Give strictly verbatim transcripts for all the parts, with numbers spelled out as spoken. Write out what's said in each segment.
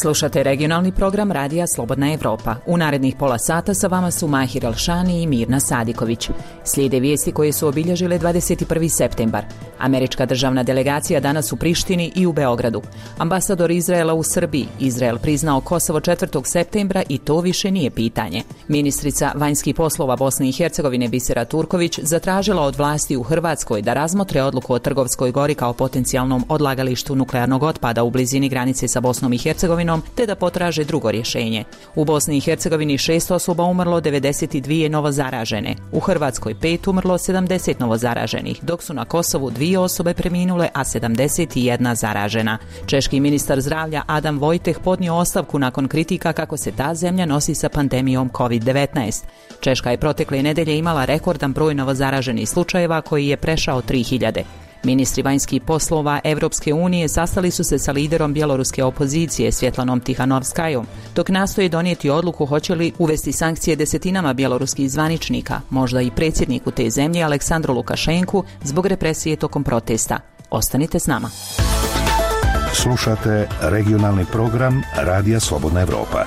Slušate regionalni program Radija Slobodna Evropa. U narednih pola sata sa vama su Mahir Alšani i Mirna Sadiković. Slijede vijesti koje su obilježile dvadeset prvi septembar. Američka državna delegacija danas u Prištini i u Beogradu. Ambasador Izraela u Srbiji. Izrael priznao Kosovo četvrtog septembra i to više nije pitanje. Ministrica vanjskih poslova Bosne i Hercegovine Bisera Turković zatražila od vlasti u Hrvatskoj da razmotre odluku o Trgovskoj gori kao potencijalnom odlagalištu nuklearnog otpada u blizini granice sa Bosnom i Hercegovinom, te da potraže drugo rješenje. U Bosni i Hercegovini šest osoba umrlo, devedeset dvije novo zaražene. U Hrvatskoj pet umrlo, sedamdeset novo zaraženih, dok su na Kosovu dvije osobe preminule, a sedamdeset jedna zaražena. Češki ministar zdravlja Adam Vojteh podnio ostavku nakon kritika kako se ta zemlja nosi sa pandemijom kovid devetnaest. Češka je protekle nedelje imala rekordan broj novozaraženih slučajeva koji je prešao tri hiljade. Ministri vanjskih poslova Evropske unije sastali su se sa liderom bjeloruske opozicije Svjetlanom Tihanovskajom, dok nastoje donijeti odluku hoće li uvesti sankcije desetinama bjeloruskih zvaničnika, možda i predsjedniku te zemlje Aleksandru Lukašenku zbog represije tokom protesta. Ostanite s nama. Slušate regionalni program Radija Slobodna Evropa.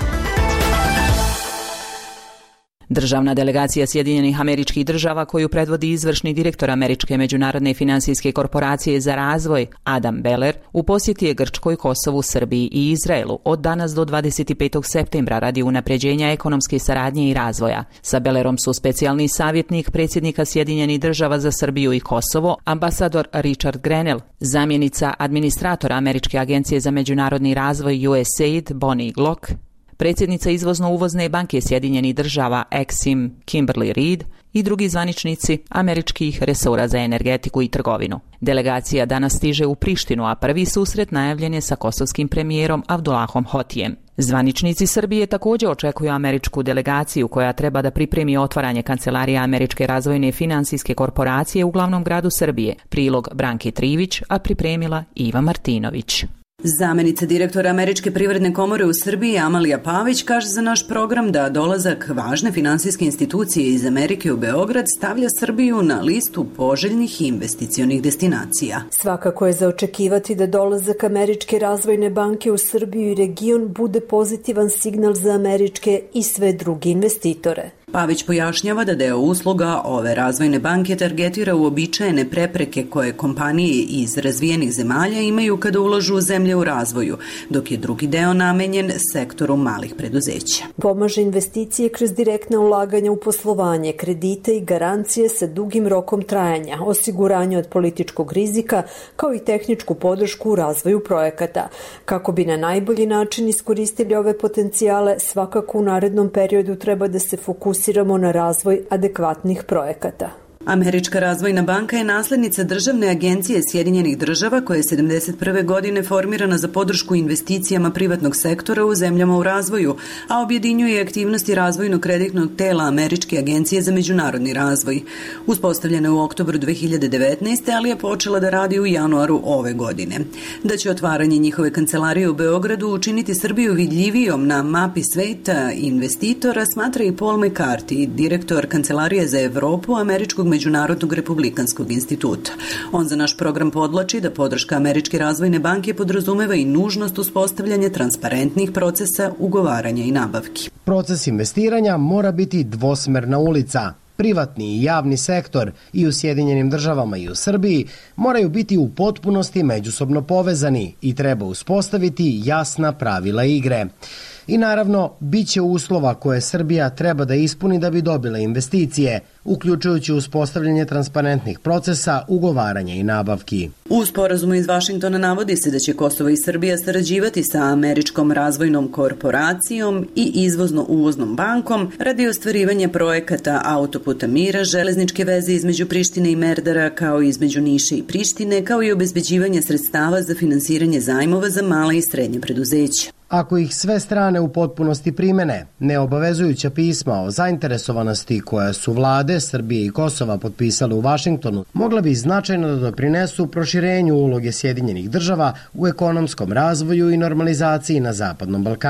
Državna delegacija Sjedinjenih Američkih Država koju predvodi izvršni direktor Američke međunarodne financijske korporacije za razvoj Adam Beller u posjeti je Grčkoj, Kosovu, Srbiji i Izraelu od danas do dvadeset petog septembra radi unapređenja ekonomske saradnje i razvoja. Sa Bellerom su specijalni savjetnik predsjednika Sjedinjenih Država za Srbiju i Kosovo, ambasador Richard Grenell, zamjenica administratora Američke agencije za međunarodni razvoj U S A I D Bonnie Glock, predsjednica izvozno-uvozne banke Sjedinjenih Država Exim Kimberly Reed i drugi zvaničnici američkih resora za energetiku i trgovinu. Delegacija danas stiže u Prištinu, a prvi susret najavljen je sa kosovskim premijerom Abdullahom Hotijem. Zvaničnici Srbije također očekuju američku delegaciju koja treba da pripremi otvaranje kancelarije Američke razvojne financijske korporacije u glavnom gradu Srbije. Prilog Branke Trivić, a pripremila Iva Martinović. Zamenica direktora Američke privredne komore u Srbiji Amalija Pavić kaže za naš program da dolazak važne finansijske institucije iz Amerike u Beograd stavlja Srbiju na listu poželjnih investicionih destinacija. Svakako je za očekivati da dolazak Američke razvojne banke u Srbiju i region bude pozitivan signal za američke i sve druge investitore. Pavić pojašnjava da deo usluga ove razvojne banke targetira uobičajene prepreke koje kompanije iz razvijenih zemalja imaju kada ulažu u zemlje u razvoju, dok je drugi deo namenjen sektoru malih preduzeća. Pomaže investicije kroz direktne ulaganja u poslovanje, kredite i garancije sa dugim rokom trajanja, osiguranje od političkog rizika, kao i tehničku podršku u razvoju projekata. Kako bi na najbolji način iskoristili ove potencijale, svakako u narednom periodu treba da se fokusiramo na razvoj adekvatnih projekata. Američka razvojna banka je naslednica Državne agencije Sjedinjenih Država koja je sedamdeset prve godine formirana za podršku investicijama privatnog sektora u zemljama u razvoju, a objedinjuje aktivnosti razvojnog kreditnog tela Američke agencije za međunarodni razvoj. Uspostavljena je u oktobru dve hiljade devetnaeste. ali je počela da radi u januaru ove godine. Da će otvaranje njihove kancelarije u Beogradu učiniti Srbiju vidljivijom na mapi sveta investitora, smatra i Paul McCarthy, direktor Kancelarije za Evropu Američkog Međunarodnog republikanskog instituta. On za naš program podvlači da podrška Američke razvojne banke podrazumeva i nužnost uspostavljanja transparentnih procesa ugovaranja i nabavki. Proces investiranja mora biti dvosmerna ulica. Privatni i javni sektor i u Sjedinjenim Državama i u Srbiji moraju biti u potpunosti međusobno povezani i treba uspostaviti jasna pravila igre. I naravno, bit će uslova koje Srbija treba da ispuni da bi dobila investicije, uključujući uspostavljanje transparentnih procesa, ugovaranja i nabavki. U sporazumu iz Vašingtona navodi se da će Kosovo i Srbija sarađivati sa Američkom razvojnom korporacijom i izvozno-uvoznom bankom radi ostvarivanja projekata autoputa mira, železničke veze između Prištine i Merdara, kao i između Niša i Prištine, kao i obezbeđivanje sredstava za finansiranje zajmova za mala i srednje preduzeća. Ako ih sve strane u potpunosti primene, neobavezujuća pisma o zainteresovanosti koja su vlade Srbije i Kosova potpisale u Vašingtonu mogla bi značajno da doprinesu proširenju uloge Sjedinjenih Država u ekonomskom razvoju i normalizaciji na Zapadnom Balkanu.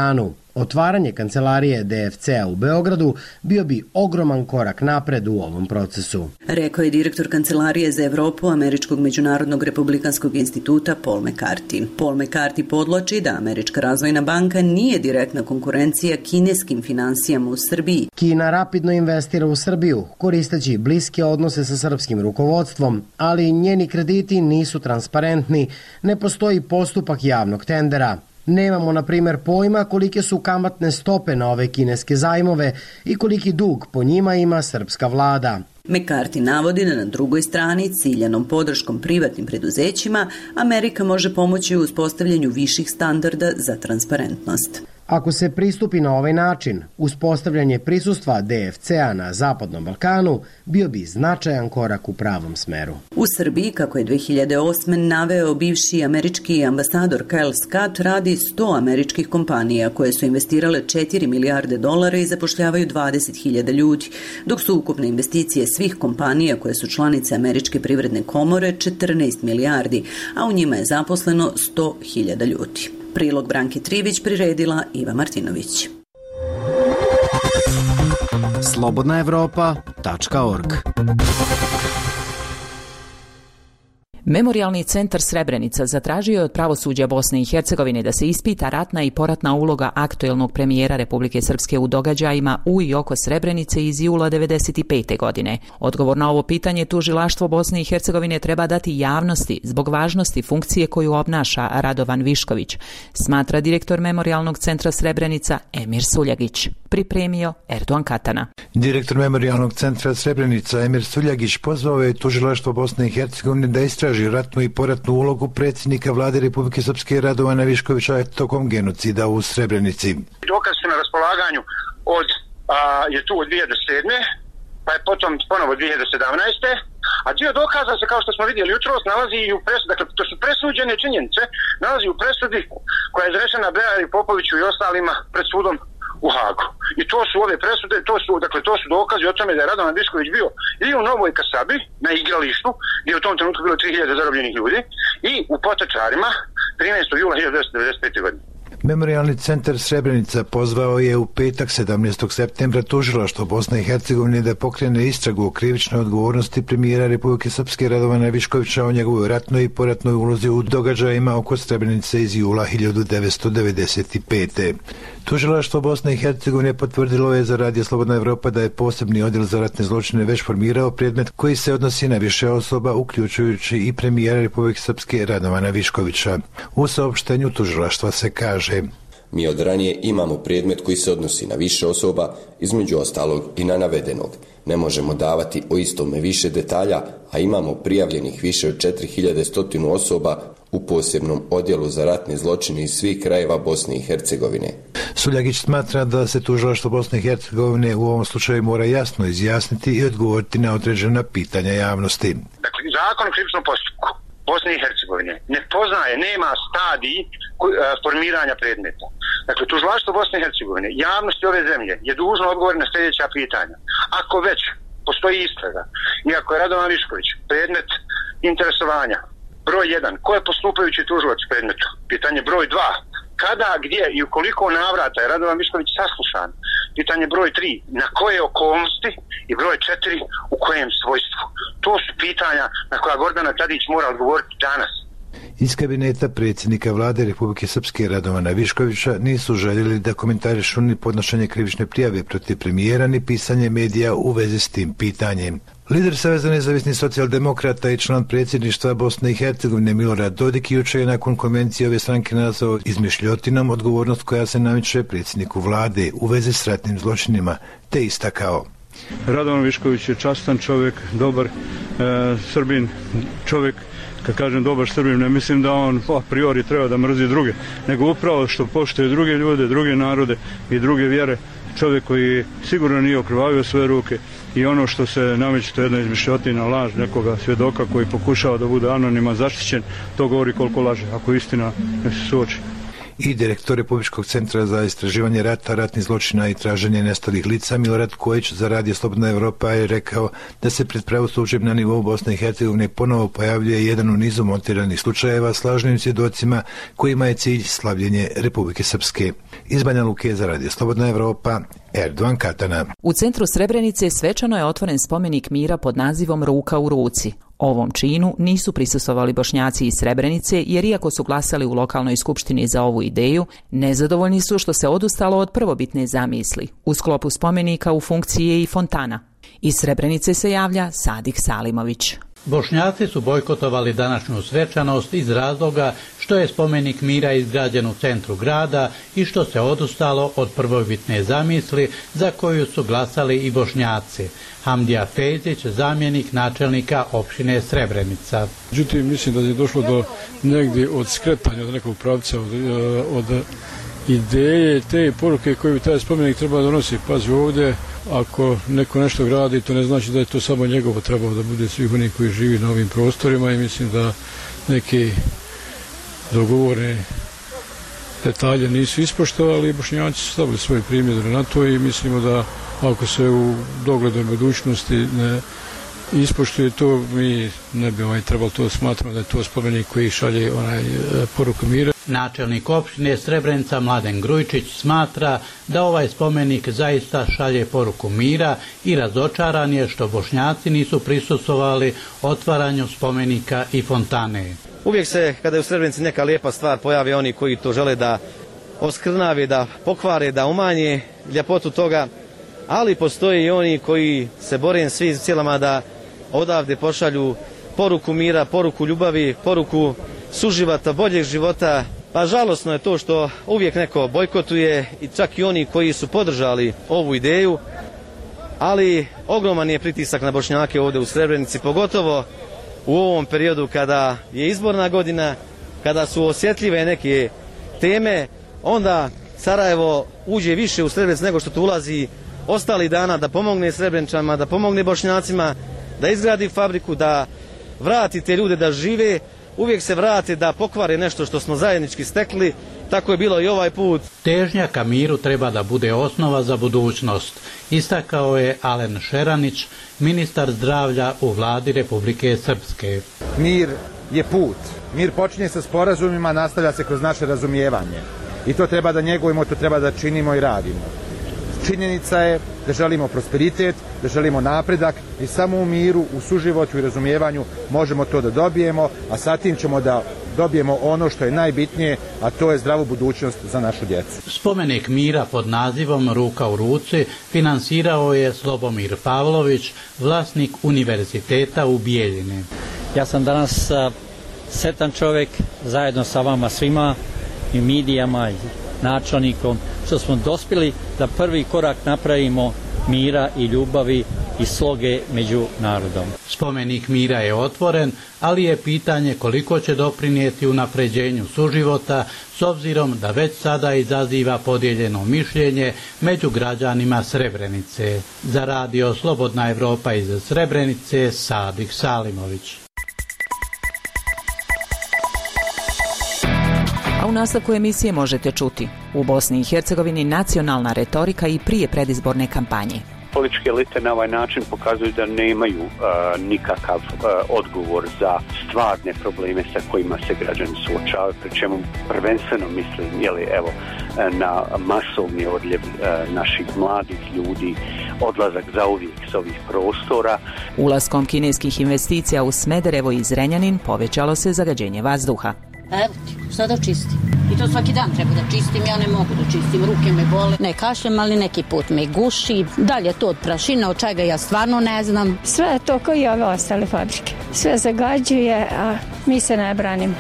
Otvaranje kancelarije D F C-a u Beogradu bio bi ogroman korak napred u ovom procesu. Rekao je direktor Kancelarije za Evropu Američkog međunarodnog republikanskog instituta Paul McCarthy. Paul McCarthy podloči da Američka razvojna banka nije direktna konkurencija kineskim finansijama u Srbiji. Kina rapidno investira u Srbiju, koristeći bliske odnose sa srpskim rukovodstvom, ali njeni krediti nisu transparentni, ne postoji postupak javnog tendera. Nemamo, na primjer, pojma kolike su kamatne stope na ove kineske zajmove i koliki dug po njima ima srpska vlada. McCarthy navodi da na drugoj strani ciljanom podrškom privatnim preduzećima Amerika može pomoći u uspostavljanju viših standarda za transparentnost. Ako se pristupi na ovaj način, uspostavljanje prisustva D F C-a na Zapadnom Balkanu bio bi značajan korak u pravom smeru. U Srbiji, kako je dve hiljade osme naveo bivši američki ambasador Kyle Scott, radi sto američkih kompanija koje su investirale četiri milijarde dolara i zapošljavaju dvadeset hiljada ljudi, dok su ukupne investicije svih kompanija koje su članice Američke privredne komore četrnaest milijardi, a u njima je zaposleno sto hiljada ljudi. Prilog Branke Trivić priredila Iva Martinović. slobodna evropa tačka org. Memorijalni centar Srebrenica zatražio je od pravosuđa Bosne i Hercegovine da se ispita ratna i poratna uloga aktuelnog premijera Republike Srpske u događajima u i oko Srebrenice iz jula devedeset pete. godine. Odgovor na ovo pitanje tužilaštvo Bosne i Hercegovine treba dati javnosti zbog važnosti funkcije koju obnaša Radovan Višković, smatra direktor Memorijalnog centra Srebrenica Emir Suljagić. Pripremio Erdogan Katana. Direktor Memorijalnog centra Srebrenica Emir Suljagić pozvao je tužilaštvo Bosne i Hercegovine da istraži ratnu i poratnu ulogu predsjednika vlade Republike Srpske Radovana Viškovića tokom genocida u Srebrenici. Dokaz su na raspolaganju od, a, je tu od dvije hiljade sedme. pa je potom ponovo dvije hiljade sedamnaeste. A dio dokaza se, kao što smo vidjeli jutros, nalazi i u presudi, dakle to su presuđene činjenice, nalazi u presudi koja je izrečena Bejari Popoviću i ostalima pred sudom u Hagu. I to su ove presude, to su, dakle, to su dokazi o tome da je Radovan Višković bio i u Novoj Kasabi, na igralištu, gdje je u tom trenutku bilo tri hiljade zarobljenih ljudi, i u Potočarima trinaestog jula hiljadu devetsto devedeset pete. godine. Memorijalni centar Srebrenica pozvao je u petak sedamnaestog septembra tužilaštvo Bosne i Hercegovine da pokrene istragu o krivičnoj odgovornosti premijera Republike Srpske Radovana Viškovića o njegovoj ratnoj i poratnoj ulozi u događajima oko Srebrenice iz jula hiljadu devetsto devedeset pete. Tužilaštvo Bosne i Hercegovine potvrdilo je za Radio Slobodna Evropa da je posebni odjel za ratne zločine već formirao predmet koji se odnosi na više osoba, uključujući i premijera Republike Srpske Radovana Viškovića. U saopštenju tužilaštva se kaže: Mi od ranije imamo predmet koji se odnosi na više osoba, između ostalog i na navedenog. Ne možemo davati o istome više detalja, a imamo prijavljenih više od četiri hiljade sto osoba u posebnom odjelu za ratne zločine iz svih krajeva Bosne i Hercegovine. Suljagić smatra da se tužilaštvo Bosne i Hercegovine u ovom slučaju mora jasno izjasniti i odgovoriti na određena pitanja javnosti. Dakle, zakon o krivičnom postupku Bosne i Hercegovine ne poznaje, nema stadij formiranja predmeta. Dakle, tužilaštvo Bosne i Hercegovine, javnosti ove zemlje je dužno odgovoriti na sljedeća pitanja. Ako već postoji istraga i ako je Radovan Višković predmet interesovanja, broj jedan, ko je postupajući tužilac predmetu? Pitanje broj dva, kada, gdje i u koliko navrata je Radovan Višković saslušan? Pitanje broj tri, na koje okolnosti? I broj četiri, u kojem svojstvu? To su pitanja na koja Gordana Tadić mora odgovoriti danas. Iz kabineta predsjednika vlade Republike Srpske Radovana Viškovića nisu željeli da komentarišu ni podnošenje krivične prijave protiv premijera ni pisanje medija u vezi s tim pitanjem. Lider Saveza nezavisnih socijaldemokrata i član predsjedništva Bosne i Hercegovine Milorad Dodik jučer je nakon konvencije ove stranke nazvao izmišljotinom odgovornost koja se nameće predsjedniku vlade u vezi s ratnim zločinima, te istakao: Radovan Višković je častan čovjek, dobar e, Srbin, čovjek. Kad kažem dobar Srbin, ne mislim da on a priori treba da mrzi druge, nego upravo što poštuje druge ljude, druge narode i druge vjere. Čovjek koji sigurno nije okrvavio svoje ruke i ono što se nameće, to je jedna izmišljotina, laž nekoga svjedoka koji pokušava da bude anoniman, zaštićen, to govori koliko laže, ako istina ne se suoči. i direktor Republičkog centra za istraživanje rata, ratnih zločina i traženje nestalih lica Milorad Kojić za Radio Slobodna Evropa je rekao da se pred pravosuđem na nivou Bosne i Hercegovine ponovo pojavljuje jedan u nizu montiranih slučajeva s lažnim svjedocima kojima je cilj slavljenje Republike Srpske. Iz Banja Luke za Radio Slobodna Evropa, Erdovan Katana. U centru Srebrenice svečano je otvoren spomenik mira pod nazivom Ruka u ruci. Ovom činu nisu prisustvovali Bošnjaci iz Srebrenice jer iako su glasali u lokalnoj skupštini za ovu ideju, nezadovoljni su što se odustalo od prvobitne zamisli. U sklopu spomenika u funkciji je i fontana. Iz Srebrenice se javlja Sadik Salimović. Bošnjaci su bojkotovali današnju svečanost iz razloga što je spomenik mira izgrađen u centru grada i što se odustalo od prvobitne zamisli za koju su glasali i Bošnjaci. Hamdija Fejzić, zamjenik načelnika opštine Srebrenica. Međutim, mislim da je došlo do negdje od skretanja od nekog pravca, od, od ideje, te poruke koje bi taj spomenik trebao donositi. Pazi ovdje, ako neko nešto gradi, to ne znači da je to samo njegovo, trebao da bude svih onih koji živi na ovim prostorima i mislim da neki dogovorene detalje nisu ispoštovali i Bošnjaci su stavili svoje primjedbe na to i mislimo da ako se u doglednoj budućnosti ne ispoštuje to, mi ne bi ovaj trebalo to smatrati da je to spomenik koji šalje onaj poruku mira. Načelnik opštine Srebrenica Mladen Grujčić smatra da ovaj spomenik zaista šalje poruku mira i razočaran je što Bošnjaci nisu prisustvovali otvaranju spomenika i fontane. Uvijek se, kada je u Srebrenici neka lijepa stvar, pojave oni koji to žele da oskrnave, da pokvare, da umanje ljepotu toga, ali postoje i oni koji se bore svi cijelama da odavde pošalju poruku mira, poruku ljubavi, poruku suživota, boljeg života. Pa žalosno je to što uvijek neko bojkotuje i čak i oni koji su podržali ovu ideju, ali ogroman je pritisak na Bošnjake ovdje u Srebrenici, pogotovo u ovom periodu kada je izborna godina, kada su osjetljive neke teme, onda Sarajevo uđe više u Srebrenicu nego što tu ulazi ostali dana da pomogne Srebreničanima, da pomogne Bošnjacima, da izgradi fabriku, da vrati te ljude da žive, uvijek se vrate da pokvare nešto što smo zajednički stekli, tako je bilo i ovaj put. Težnja ka miru treba da bude osnova za budućnost, istakao je Alen Šeranić, ministar zdravlja u vladi Republike Srpske. Mir je put. Mir počinje sa sporazumima, nastavlja se kroz naše razumijevanje. I to treba da njegujemo, to treba da činimo i radimo. Činjenica je da želimo prosperitet, da želimo napredak i samo u miru, u suživotu i razumijevanju možemo to da dobijemo, a sa tim ćemo da dobijemo ono što je najbitnije, a to je zdravu budućnost za našu djecu. Spomenik mira pod nazivom Ruka u ruci finansirao je Slobomir Pavlović, vlasnik univerziteta u Bijeljini. Ja sam danas sretan čovjek zajedno sa vama svima i medijama i načelnikom što smo dospjeli da prvi korak napravimo mira i ljubavi i sloge među narodom. Spomenik mira je otvoren, ali je pitanje koliko će doprinijeti unapređenju suživota s obzirom da već sada izaziva podijeljeno mišljenje među građanima Srebrenice. Za Radio Slobodna Evropa iz Srebrenice, Sadik Salimović. A u nastavku emisije možete čuti: u Bosni i Hercegovini nacionalna retorika i prije predizborne kampanje. Političke elite na ovaj način pokazuju da nemaju uh, nikakav uh, odgovor za stvarne probleme sa kojima se građani suočavaju, pri čemu prvenstveno mislim jeli, evo, na masovni odljev uh, naših mladih ljudi, odlazak zauvijek s ovih prostora. Ulaskom kineskih investicija u Smederevo i Zrenjanin povećalo se zagađenje vazduha. Evo ti, šta da čistim? I to svaki dan treba da čistim, ja ne mogu da čistim, ruke me bole. Ne kašljem, ali neki put me guši. Dalje to od prašina, od čega ja stvarno ne znam. Sve je to kao i ove ostale fabrike. Sve zagađuje, a mi se ne branimo.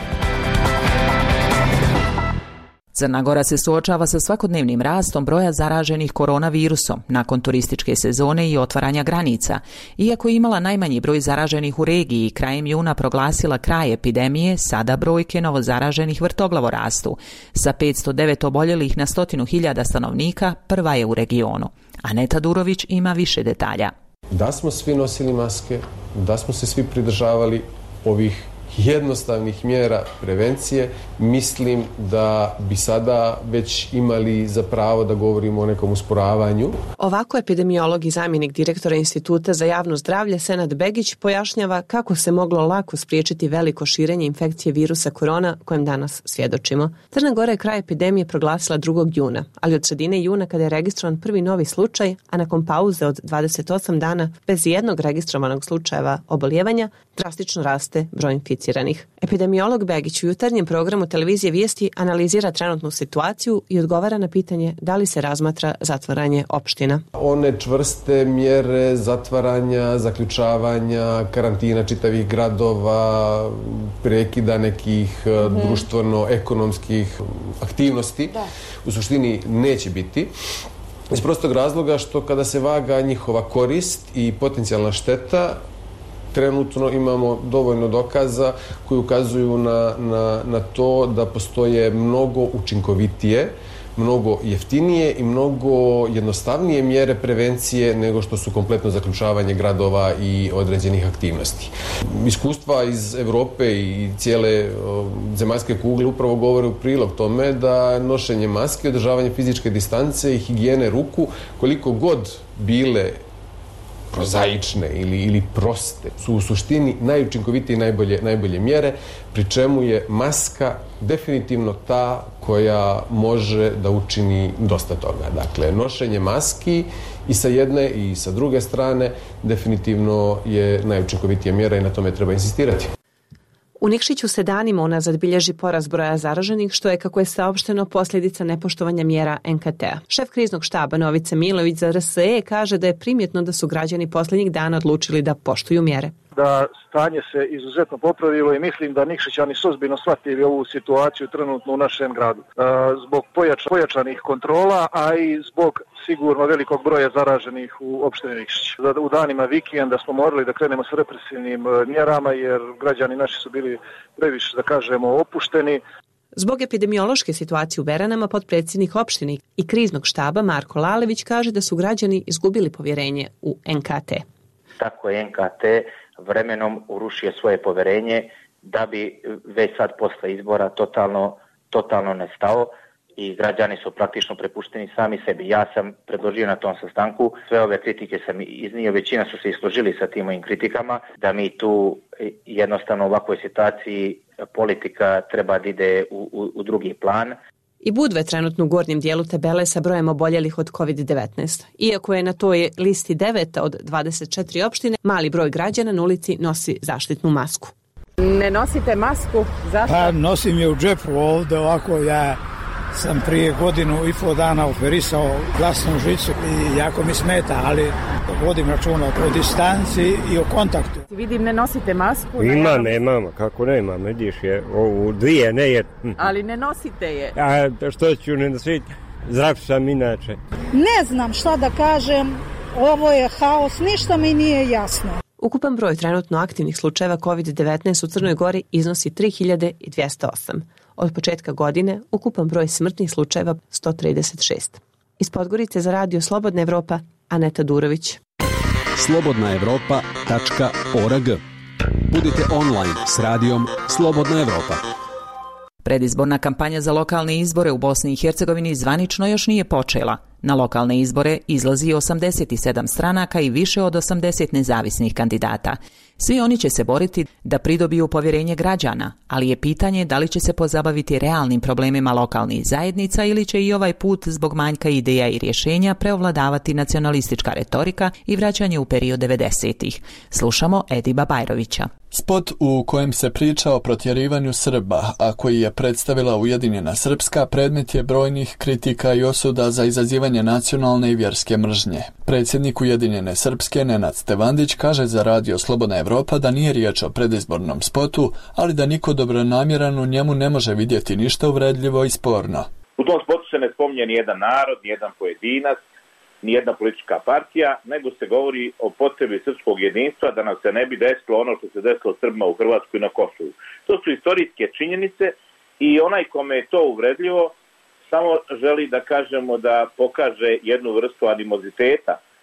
Crna Gora se suočava sa svakodnevnim rastom broja zaraženih koronavirusom nakon turističke sezone i otvaranja granica. Iako je imala najmanji broj zaraženih u regiji i krajem juna proglasila kraj epidemije, sada brojke novozaraženih vrtoglavo rastu. Sa petsto devet oboljelih na stotinu hiljada stanovnika prva je u regionu. Aneta Durović ima više detalja. Da smo svi nosili maske, da smo se svi pridržavali ovih jednostavnih mjera prevencije, mislim da bi sada već imali za pravo da govorimo o nekom usporavanju. Ovako epidemiolog i zamjenik direktora Instituta za javno zdravlje Senad Begić pojašnjava kako se moglo lako spriječiti veliko širenje infekcije virusa korona kojem danas svjedočimo. Crna Gora je kraj epidemije proglasila drugog juna, ali od sredine juna kada je registrovan prvi novi slučaj, a nakon pauze od dvadeset osam dana bez jednog registrovanog slučajeva obolijevanja, drastično raste broj inficiranih. Epidemiolog Begić u jutarnjem programu televizije Vijesti analizira trenutnu situaciju i odgovara na pitanje da li se razmatra zatvaranje opština. One čvrste mjere zatvaranja, zaključavanja, karantina čitavih gradova, prekida nekih mm-hmm. društveno-ekonomskih aktivnosti da. U suštini neće biti. Iz prostog razloga što kada se vaga njihova korist i potencijalna šteta, trenutno imamo dovoljno dokaza koji ukazuju na, na, na to da postoje mnogo učinkovitije, mnogo jeftinije i mnogo jednostavnije mjere prevencije nego što su kompletno zaključavanje gradova i određenih aktivnosti. Iskustva iz Evrope i cijele zemaljske kugle upravo govore u prilog tome da nošenje maske, održavanje fizičke distance i higijene ruku, koliko god bile prozaične ili, ili proste, su u suštini najučinkovitije i najbolje, najbolje mjere, pri čemu je maska definitivno ta koja može da učini dosta toga. Dakle, nošenje maski i sa jedne i sa druge strane definitivno je najučinkovitija mjera i na tome treba insistirati. U Nikšiću se danima unazad bilježi porast broja zaraženih, što je, kako je saopšteno, posljedica nepoštovanja mjera en ka te a. Šef kriznog štaba Novica Milović za er se e kaže da je primjetno da su građani posljednjih dana odlučili da poštuju mjere. Da stanje se izuzetno popravilo i mislim da Nikšićani su ozbiljno shvatili ovu situaciju trenutno u našem gradu. Zbog pojača, pojačanih kontrola, a i zbog sigurno velikog broja zaraženih u opštini Nikšić. U danima vikenda smo morali da krenemo s represivnim mjerama jer građani naši su bili previše, da kažemo, opušteni. Zbog epidemiološke situacije u Beranama, potpredsjednik opštine i kriznog štaba Marko Lalević kaže da su građani izgubili povjerenje u en ka te. Tako je en ka te vremenom urušio svoje povjerenje da bi već sad posle izbora totalno, totalno nestao i građani su praktično prepušteni sami sebi. Ja sam predložio na tom sastanku, sve ove kritike sam iznio, većina su se isložili sa tim mojim kritikama, da mi tu jednostavno u ovakvoj situaciji politika treba da ide u, u, u drugi plan. I Budve trenutno u gornjem dijelu tabele sa brojem oboljelih od kovid devetnaest. Iako je na toj listi deveta od dvadeset četiri opštine, mali broj građana na ulici nosi zaštitnu masku. Ne nosite masku? Zašto? Pa nosim je u džepu ovdje, ovako ja sam prije godinu i pol dana operisao glasnu žicu i jako mi smeta, ali vodim računa o distanci i o kontaktu. Vidim, ne nosite masku? Ima, nemam, kako nemam, vidiš je, ovu dvije, ne je. Ali ne nosite je? A što ću ne nositi, zdrav sam inače. Ne znam šta da kažem, ovo je haos, ništa mi nije jasno. Ukupan broj trenutno aktivnih slučajeva kovid devetnaest u Crnoj Gori iznosi tri hiljade dvjesto osam. Od početka godine ukupan broj smrtnih slučajeva sto trideset šest. Iz Podgorice za radio Slobodna Evropa, Aneta Durović. slobodna evropa tačka org. Budite online s radijom Slobodna Evropa. Predizborna kampanja za lokalne izbore u Bosni i Hercegovini zvanično još nije počela. Na lokalne izbore izlazi osamdeset sedam stranaka i više od osamdeset nezavisnih kandidata. Svi oni će se boriti da pridobiju povjerenje građana, ali je pitanje da li će se pozabaviti realnim problemima lokalnih zajednica ili će i ovaj put zbog manjka ideja i rješenja preovladavati nacionalistička retorika i vraćanje u period devedesetih. Slušamo Ediba Bajrovića. Spot u kojem se priča o protjerivanju Srba, a koji je predstavila Ujedinjena Srpska, predmet je brojnih kritika i osuda za izazivanje nacionalne i vjerske mržnje. Predsjednik Ujedinjene Srpske Nenad Stevandić kaže za radio Slobodna Evropa da nije riječ o predizbornom spotu, ali da niko dobronamjeran u njemu ne može vidjeti ništa uvredljivo i sporno. U tom spotu se ne spominje ni jedan narod, ni jedan pojedinac, ni jedna politička partija, nego se govori o potrebi srpskog jedinstva da nam se ne bi desilo ono što se desilo Srbima u Hrvatskoj i na Kosovu. To su istorijske činjenice i onaj kome je to uvredljivo samo želi da kažemo da pokaže jednu vrstu animoziteta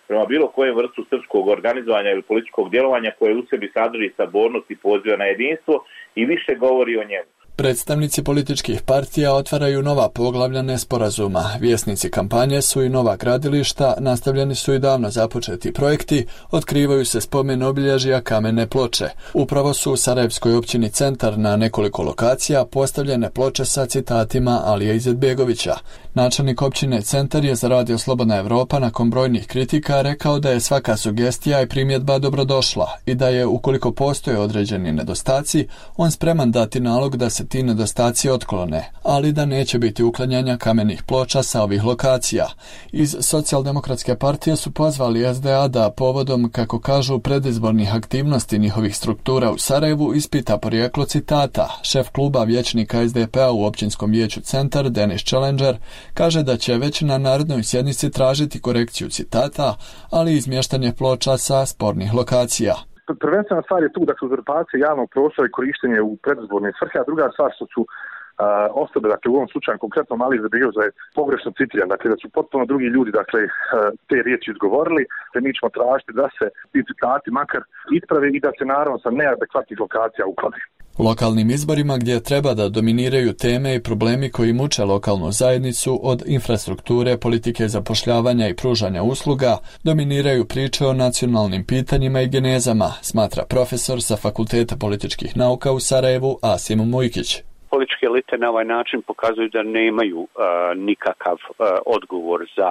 prema bilo kojem vrstu srpskog organizovanja ili političkog djelovanja koje u sebi sadrži sabornost i poziva na jedinstvo i više govori o njemu. Predstavnici političkih partija otvaraju nova poglavlja nesporazuma. Vjesnici kampanje su i nova gradilišta, nastavljeni su i davno započeti projekti, otkrivaju se spomen obilježja kamene ploče. Upravo su u Sarajevskoj općini Centar na nekoliko lokacija postavljene ploče sa citatima Alije Izetbegovića. Načelnik općine Centar je za Radio Slobodna Evropa nakon brojnih kritika rekao da je svaka sugestija i primjedba dobrodošla i da je, ukoliko postoje određeni nedostaci, on spreman dati nalog da se ti nedostaci otklone, ali da neće biti uklanjanja kamenih ploča sa ovih lokacija. Iz Socijaldemokratske partije su pozvali S D A da povodom, kako kažu, predizbornih aktivnosti njihovih struktura u Sarajevu ispita porijeklo citata. Šef kluba vijećnika S D P-a u općinskom vijeću Centar, Denis Challenger, kaže da će već na narednoj sjednici tražiti korekciju citata, ali i izmještanje ploča sa spornih lokacija. Prvenstvena stvar je tu, dakle, uzurpacija javnog prostora i korištenje u predizborne svrhe, a druga stvar što su uh, osobe, dakle, u ovom slučaju konkretno Alija Izetbegović je pogrešno citiran, dakle, da su potpuno drugi ljudi, dakle, uh, te riječi izgovorili, te mi ćemo tražiti da se ti citati makar isprave i da se naravno sa neadekvatnih lokacija uklade. U lokalnim izborima gdje treba da dominiraju teme i problemi koji muče lokalnu zajednicu od infrastrukture, politike zapošljavanja i pružanja usluga, dominiraju priče o nacionalnim pitanjima i genezama, smatra profesor sa Fakulteta političkih nauka u Sarajevu Asim Mujkić. Političke elite na ovaj način pokazuju da nemaju uh, nikakav uh, odgovor za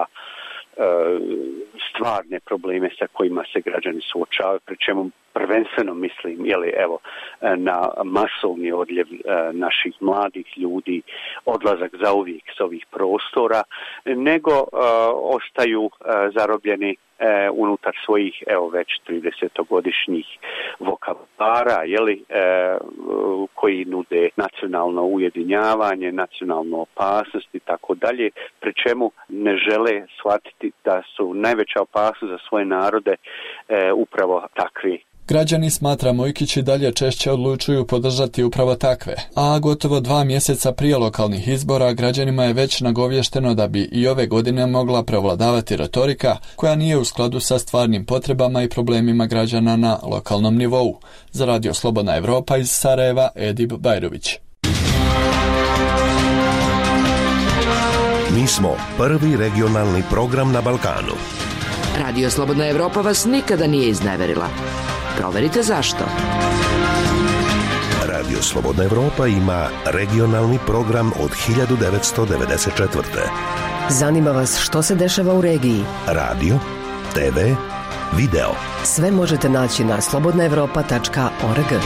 stvarne probleme sa kojima se građani suočavaju, pri čemu prvenstveno mislim, jeli, evo, na masovni odljev naših mladih ljudi, odlazak zauvijek s ovih prostora, nego uh, ostaju uh, zarobljeni uh, unutar svojih, evo, već tridesetogodišnjih vokabara, jeli, uh, koji nude nacionalno ujedinjavanje, nacionalnu opasnost i tako dalje, pri čemu ne žele shvatiti da su najveća opasnost za svoje narode uh, upravo takvi. Građani, smatra Mojkić, i dalje češće odlučuju podržati upravo takve, a gotovo dva mjeseca prije lokalnih izbora građanima je već nagovješteno da bi i ove godine mogla prevladavati retorika koja nije u skladu sa stvarnim potrebama i problemima građana na lokalnom nivou. Za Radio Slobodna Evropa iz Sarajeva, Edip Bajrović. Mi smo prvi regionalni program na Balkanu. Radio Slobodna Evropa vas nikada nije izneverila. Proverite zašto. Radio Slobodna Evropa ima regionalni program od hiljadu devetsto devedeset četvrte. Zanima vas što se dešava u regiji? Radio, te ve, video. Sve možete naći na slobodna evropa tačka org.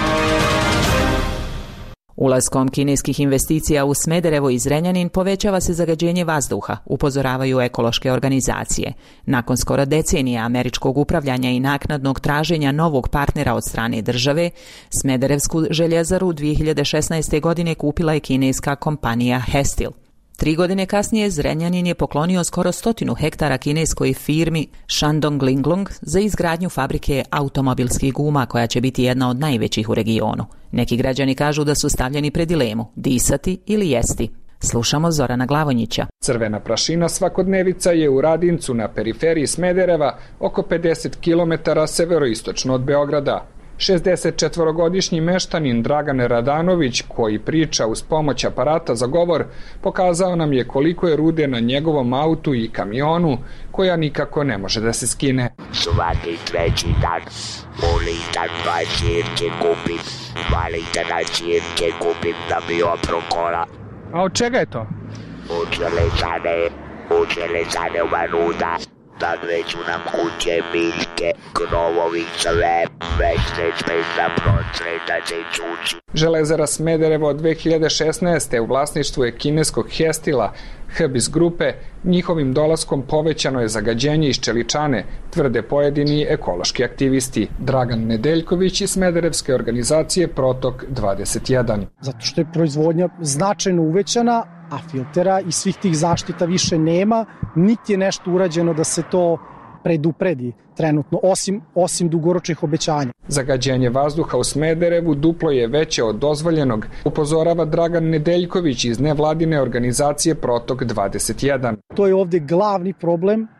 Ulaskom kineskih investicija u Smederevo i Zrenjanin povećava se zagađenje vazduha, upozoravaju ekološke organizacije. Nakon skoro decenija američkog upravljanja i naknadnog traženja novog partnera od strane države, Smederevsku željezaru dvije hiljade šesnaeste. godine kupila je kineska kompanija Hestil. Tri godine kasnije Zrenjanin je poklonio skoro stotinu hektara kineskoj firmi Shandong Linglong za izgradnju fabrike automobilskih guma koja će biti jedna od najvećih u regionu. Neki građani kažu da su stavljeni pred dilemu, disati ili jesti. Slušamo Zorana Glavonjića. Crvena prašina svakodnevica je u Radincu na periferiji Smedereva oko pedeset kilometara severoistočno od Beograda. šezdesetčetvorogodišnji meštanin Dragan Radanović, koji priča uz pomoć aparata za govor, pokazao nam je koliko je rude na njegovom autu i kamionu, koja nikako ne može da se skine. Svaki treći dan volim da dva čirke kupim, volim da na čirke kupim da mi oprokola. A od čega je to? Od železane, od železane Vanuda. Nadveću nam kuće, biljke, krovovi, sve, već ne smije da protre da se čuči. Železara Smederevo od dve hiljade šesnaeste. u vlasništvu je kineskog Hestila, Hebis grupe. Njihovim dolaskom povećano je zagađenje iz čeličane, tvrde pojedini ekološki aktivisti. Dragan Nedeljković iz smederevske organizacije Protok dvadeset jedan. Zato što je proizvodnja značajno uvećana, a filtera i svih tih zaštita više nema, niti je nešto urađeno da se to predupredi trenutno, osim, osim dugoročnih obećanja. Zagađenje vazduha u Smederevu duplo je veće od dozvoljenog, upozorava Dragan Nedeljković iz nevladine organizacije Protok dvadeset jedan. To je ovdje glavni problem,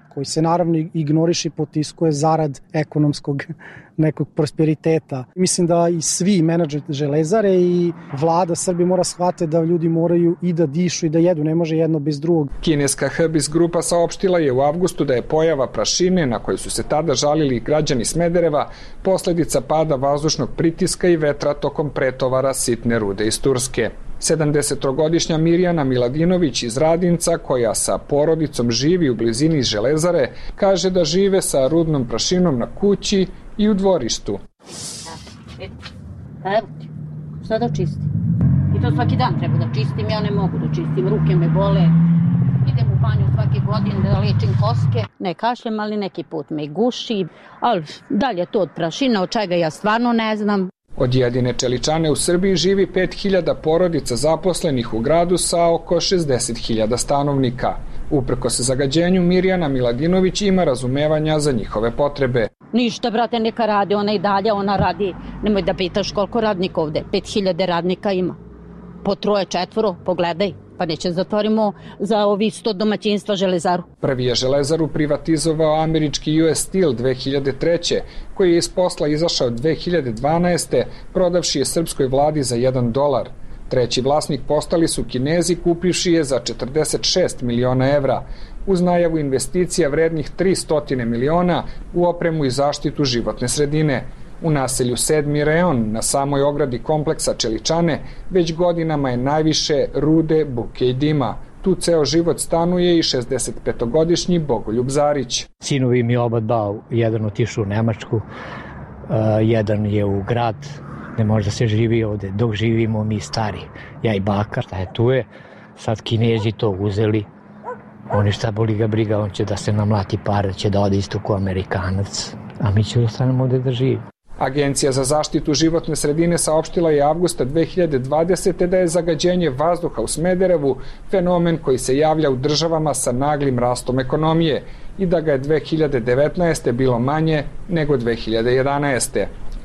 koji se naravno ignoriše i potiskuje zarad ekonomskog nekog prosperiteta. Mislim da i svi menadžeri Železare i vlada Srbije mora shvatiti da ljudi moraju i da dišu i da jedu, ne može jedno bez drugog. Kineska Hebis grupa saopštila je u avgustu da je pojava prašine, na koju su se tada žalili građani Smedereva, posledica pada vazdušnog pritiska i vetra tokom pretovara sitne rude iz Turske. sedamdesetogodišnja Mirjana Miladinović iz Radinca, koja sa porodicom živi u blizini Železare, kaže da žive sa rudnom prašinom na kući i u dvorištu. Evo ti, šta da čistim? I to svaki dan treba da čistim, ja ne mogu da čistim, ruke me bole, idem u banju svake godine da lečim koske, ne kašljem, ali neki put me guši, ali dalje to od prašina, od čega ja stvarno ne znam. Od jedine čeličane u Srbiji živi pet hiljada porodica zaposlenih u gradu sa oko šezdeset hiljada stanovnika. Uprkos zagađenju, Mirjana Miladinović ima razumevanja za njihove potrebe. Ništa, brate, neka radi, ona i dalje, ona radi, nemoj da pitaš koliko radnika ovde, pet hiljada radnika ima. Po troje, četvoro, pogledaj, pa neće zatvorimo za ovi sto domaćinstva Železaru. Prvi je Železaru privatizovao američki U S Steel dve hiljade treće, koji je iz posla izašao dve hiljade dvanaeste. prodavši je srpskoj vladi za jedan dolar. Treći vlasnik postali su Kinezi, kupivši je za četrdeset šest miliona evra, uz najavu investicija vrednih tristo miliona u opremu i zaštitu životne sredine. U naselju Sedmi reon, na samoj ogradi kompleksa čeličane, već godinama je najviše rude, buke i dima. Tu ceo život stanuje i šezdesetpetogodišnji Bogoljub Zarić. Sinovi mi oba dva, jedan otišao u Nemačku, uh, jedan je u grad, ne može da se živi ovde, dok živimo mi stari, ja i baka, šta je tu je, sad Kinezi to uzeli, oni šta boli ga briga, on će da se namlati pare, će da ode isto ko Amerikanac, a mi ćemo ostanemo ovde da živimo. Agencija za zaštitu životne sredine saopštila je avgusta dve hiljade dvadesete. da je zagađenje vazduha u Smederevu fenomen koji se javlja u državama sa naglim rastom ekonomije i da ga je dve hiljade devetnaeste. bilo manje nego dve hiljade jedanaeste.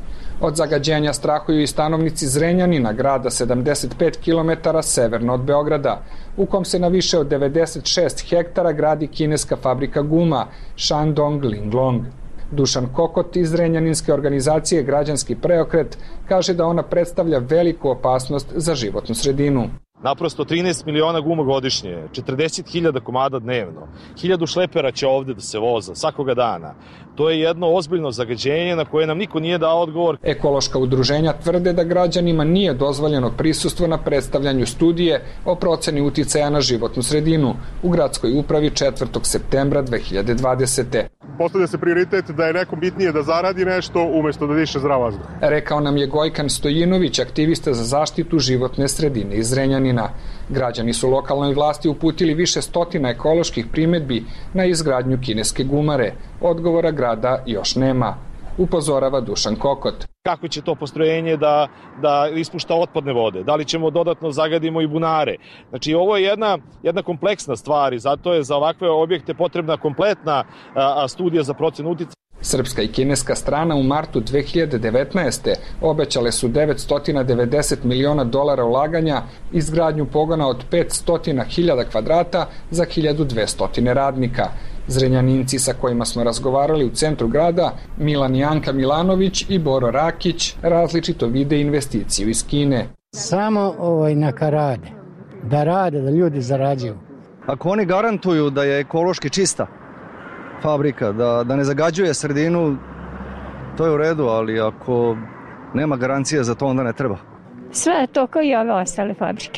Od zagađenja strahuju i stanovnici Zrenjanina, grada sedamdeset pet kilometara severno od Beograda, u kom se na više od devedeset šest hektara gradi kineska fabrika guma Shandong Linglong. Dušan Kokot iz Zrenjaninske organizacije Građanski preokret kaže da ona predstavlja veliku opasnost za životnu sredinu. Naprosto trinaest miliona guma godišnje, četrdeset hiljada komada dnevno, hiljadu šlepera će ovde da se voza svakoga dana. To je jedno ozbiljno zagađenje na koje nam niko nije dao odgovor. Ekološka udruženja tvrde da građanima nije dozvoljeno prisustvo na predstavljanju studije o proceni uticaja na životnu sredinu u gradskoj upravi četvrtog septembra dve hiljade dvadesete. Postavlja se prioritet da je nekom bitnije da zaradi nešto umesto da diše zdrav vazduh. Rekao nam je Gojkan Stojinović, aktivista za zaštitu životne sredine iz Zrenjanina. Građani su lokalnoj vlasti uputili više stotina ekoloških primedbi na izgradnju kineske gumare. Odgovora grada još nema, upozorava Dušan Kokot. Kako će to postrojenje da, da ispušta otpadne vode? Da li ćemo dodatno zagadimo i bunare? Znači, ovo je jedna, jedna kompleksna stvar i zato je za ovakve objekte potrebna kompletna a, studija za procenu uticaja. Srpska i kineska strana u martu dve hiljade devetnaeste. obećale su devetsto devedeset miliona dolara ulaganja, izgradnju pogona od petsto hiljada kvadrata za hiljadu dvesta radnika. Zrenjaninci sa kojima smo razgovarali u centru grada, Milan Janka Milanović i Boro Rakić, različito vide investiciju iz Kine. Samo ovaj neka rade, da rade, da ljudi zarađuju. Ako oni garantuju da je ekološki čista fabrika, da, da ne zagađuje sredinu, to je u redu, ali ako nema garancije za to, onda ne treba. Sve je to kao i ove ostale fabrike.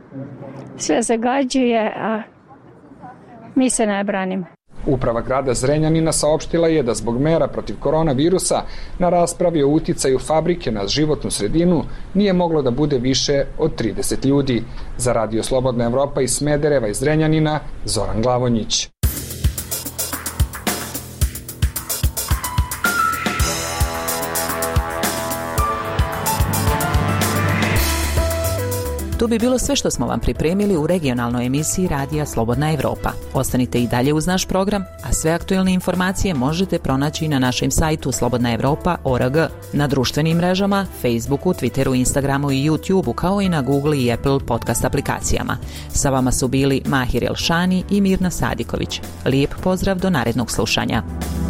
Sve zagađuje, a mi se ne branimo. Uprava grada Zrenjanina saopštila je da zbog mera protiv koronavirusa na raspravi o uticaju fabrike na životnu sredinu nije moglo da bude više od trideset ljudi. Za Radio Slobodna Evropa iz Smedereva i Zrenjanina, Zoran Glavonjić. To bi bilo sve što smo vam pripremili u regionalnoj emisiji Radija Slobodna Evropa. Ostanite i dalje uz naš program, a sve aktuelne informacije možete pronaći na našem sajtu slobodna evropa tačka org, na društvenim mrežama, Facebooku, Twitteru, Instagramu i YouTubeu, kao i na Google i Apple podcast aplikacijama. Sa vama su bili Mahir Elšani i Mirna Sadiković. Lijep pozdrav do narednog slušanja.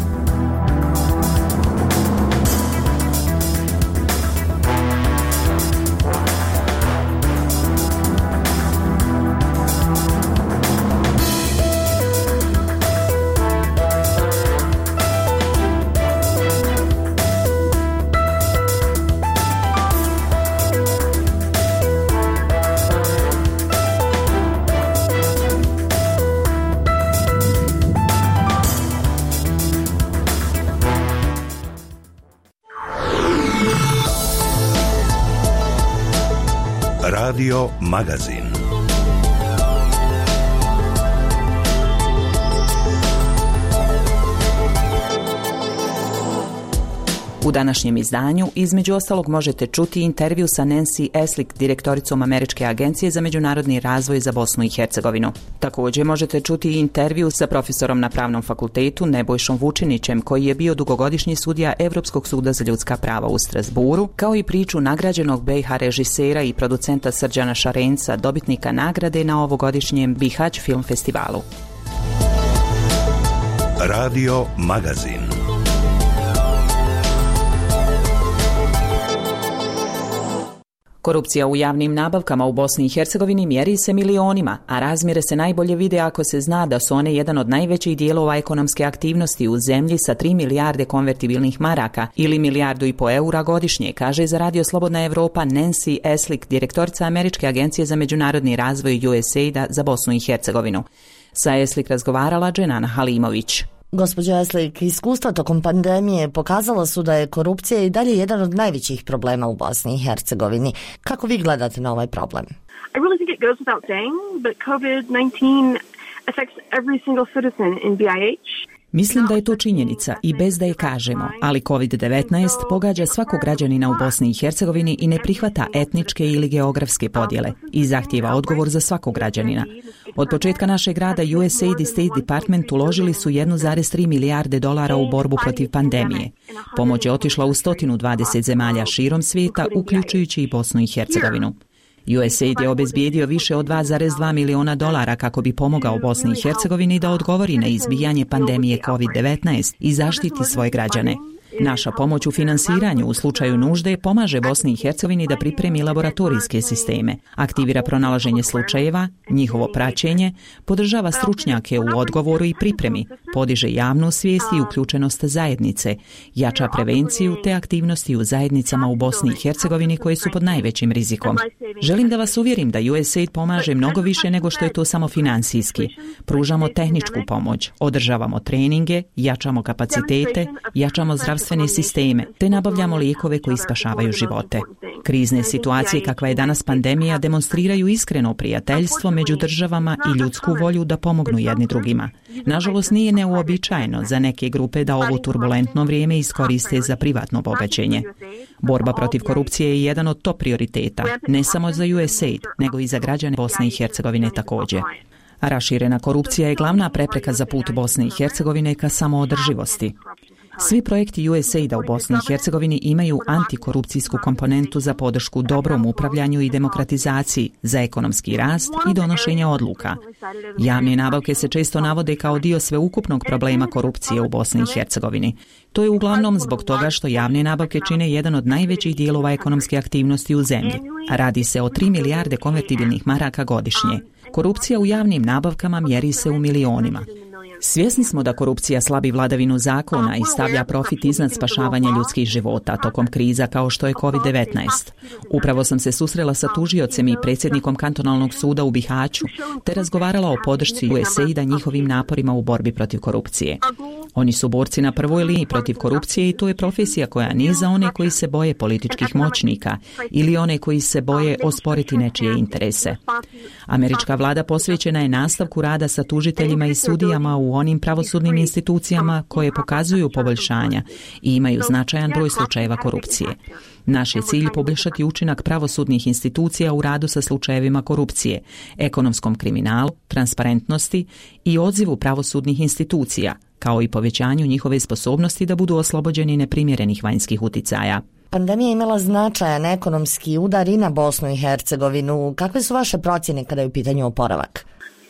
Radio Magazin. U današnjem izdanju između ostalog možete čuti intervju sa Nancy Eslik, direktoricom Američke agencije za međunarodni razvoj za Bosnu i Hercegovinu. Također možete čuti intervju sa profesorom na Pravnom fakultetu Nebojšom Vučinićem, koji je bio dugogodišnji sudija Evropskog suda za ljudska prava u Strasburu, kao i priču nagrađenog B iH režisera i producenta Srđana Šarenca, dobitnika nagrade na ovogodišnjem Bihać film festivalu. Radio Magazin. Korupcija u javnim nabavkama u Bosni i Hercegovini mjeri se milionima, a razmjere se najbolje vide ako se zna da su one jedan od najvećih dijelova ekonomske aktivnosti u zemlji sa tri milijarde konvertibilnih maraka ili milijardu i po eura godišnje, kaže za Radio Slobodna Evropa Nancy Eslik, direktorica Američke agencije za međunarodni razvoj U S A I D-a za Bosnu i Hercegovinu. Sa Eslik razgovarala Dženana Halimović. Gospođo Eslik, iskustva tokom pandemije pokazala su da je korupcija i dalje jedan od najvećih problema u Bosni i Hercegovini. Kako vi gledate na ovaj problem? I really think it goes without saying, but COVID nineteen affects every single citizen in B I H. Mislim da je to činjenica i bez da je kažemo, ali kovid devetnaest pogađa svakog građanina u Bosni i Hercegovini i ne prihvata etničke ili geografske podjele i zahtijeva odgovor za svakog građanina. Od početka našeg rada U S A I D i State Department uložili su jedan zarez tri milijarde dolara u borbu protiv pandemije. Pomoć je otišla u sto dvadeset zemalja širom svijeta, uključujući i Bosnu i Hercegovinu. U S A I D je obezbijedio više od dva zarez dva miliona dolara kako bi pomogao Bosni i Hercegovini da odgovori na izbijanje pandemije kovid devetnaest i zaštiti svoje građane. Naša pomoć u finansiranju u slučaju nužde pomaže Bosni i Hercegovini da pripremi laboratorijske sisteme, aktivira pronalaženje slučajeva, njihovo praćenje, podržava stručnjake u odgovoru i pripremi, podiže javnu svijest i uključenost zajednice, jača prevenciju te aktivnosti u zajednicama u Bosni i Hercegovini koje su pod najvećim rizikom. Želim da vas uvjerim da U S A I D pomaže mnogo više nego što je to samo financijski. Pružamo tehničku pomoć, održavamo treninge, jačamo kapacitete, jačamo zdravstvene sisteme, te nabavljamo lijekove koji spašavaju živote. Krizne situacije kakva je danas pandemija demonstriraju iskreno prijateljstvo među državama i ljudsku volju da pomognu jedni drugima. Nažalost, nije neuobičajeno za neke grupe da ovo turbulentno vrijeme iskoriste za privatno bogaćenje. Borba protiv korupcije je jedan od top prioriteta, ne samo za U S A I D, nego i za građane Bosne i Hercegovine također. Raširena korupcija je glavna prepreka za put Bosne i Hercegovine ka samoodrživosti. Svi projekti U S A I D-a u Bosni i Hercegovini imaju antikorupcijsku komponentu za podršku dobrom upravljanju i demokratizaciji, za ekonomski rast i donošenje odluka. Javne nabavke se često navode kao dio sveukupnog problema korupcije u Bosni i Hercegovini. To je uglavnom zbog toga što javne nabavke čine jedan od najvećih dijelova ekonomske aktivnosti u zemlji. Radi se o tri milijarde konvertibilnih maraka godišnje. Korupcija u javnim nabavkama mjeri se u milionima. Svjesni smo da korupcija slabi vladavinu zakona i stavlja profit iznad spašavanja ljudskih života tokom kriza kao što je kovid devetnaest. Upravo sam se susrela sa tužiocem i predsjednikom kantonalnog suda u Bihaću, te razgovarala o podršci U S A I D-a njihovim naporima u borbi protiv korupcije. Oni su borci na prvoj liniji protiv korupcije i to je profesija koja nije za one koji se boje političkih moćnika ili one koji se boje osporiti nečije interese. Američka vlada posvećena je nastavku rada sa tužiteljima i sudijama u onim pravosudnim institucijama koje pokazuju poboljšanja i imaju značajan broj slučajeva korupcije. Naš je cilj poboljšati učinak pravosudnih institucija u radu sa slučajevima korupcije, ekonomskom kriminalu, transparentnosti i odzivu pravosudnih institucija, kao i povećanju njihove sposobnosti da budu oslobođeni neprimjerenih vanjskih uticaja. Pandemija je imala značajan ekonomski udar i na Bosnu i Hercegovinu. Kakve su vaše procjene kada je u pitanju oporavak?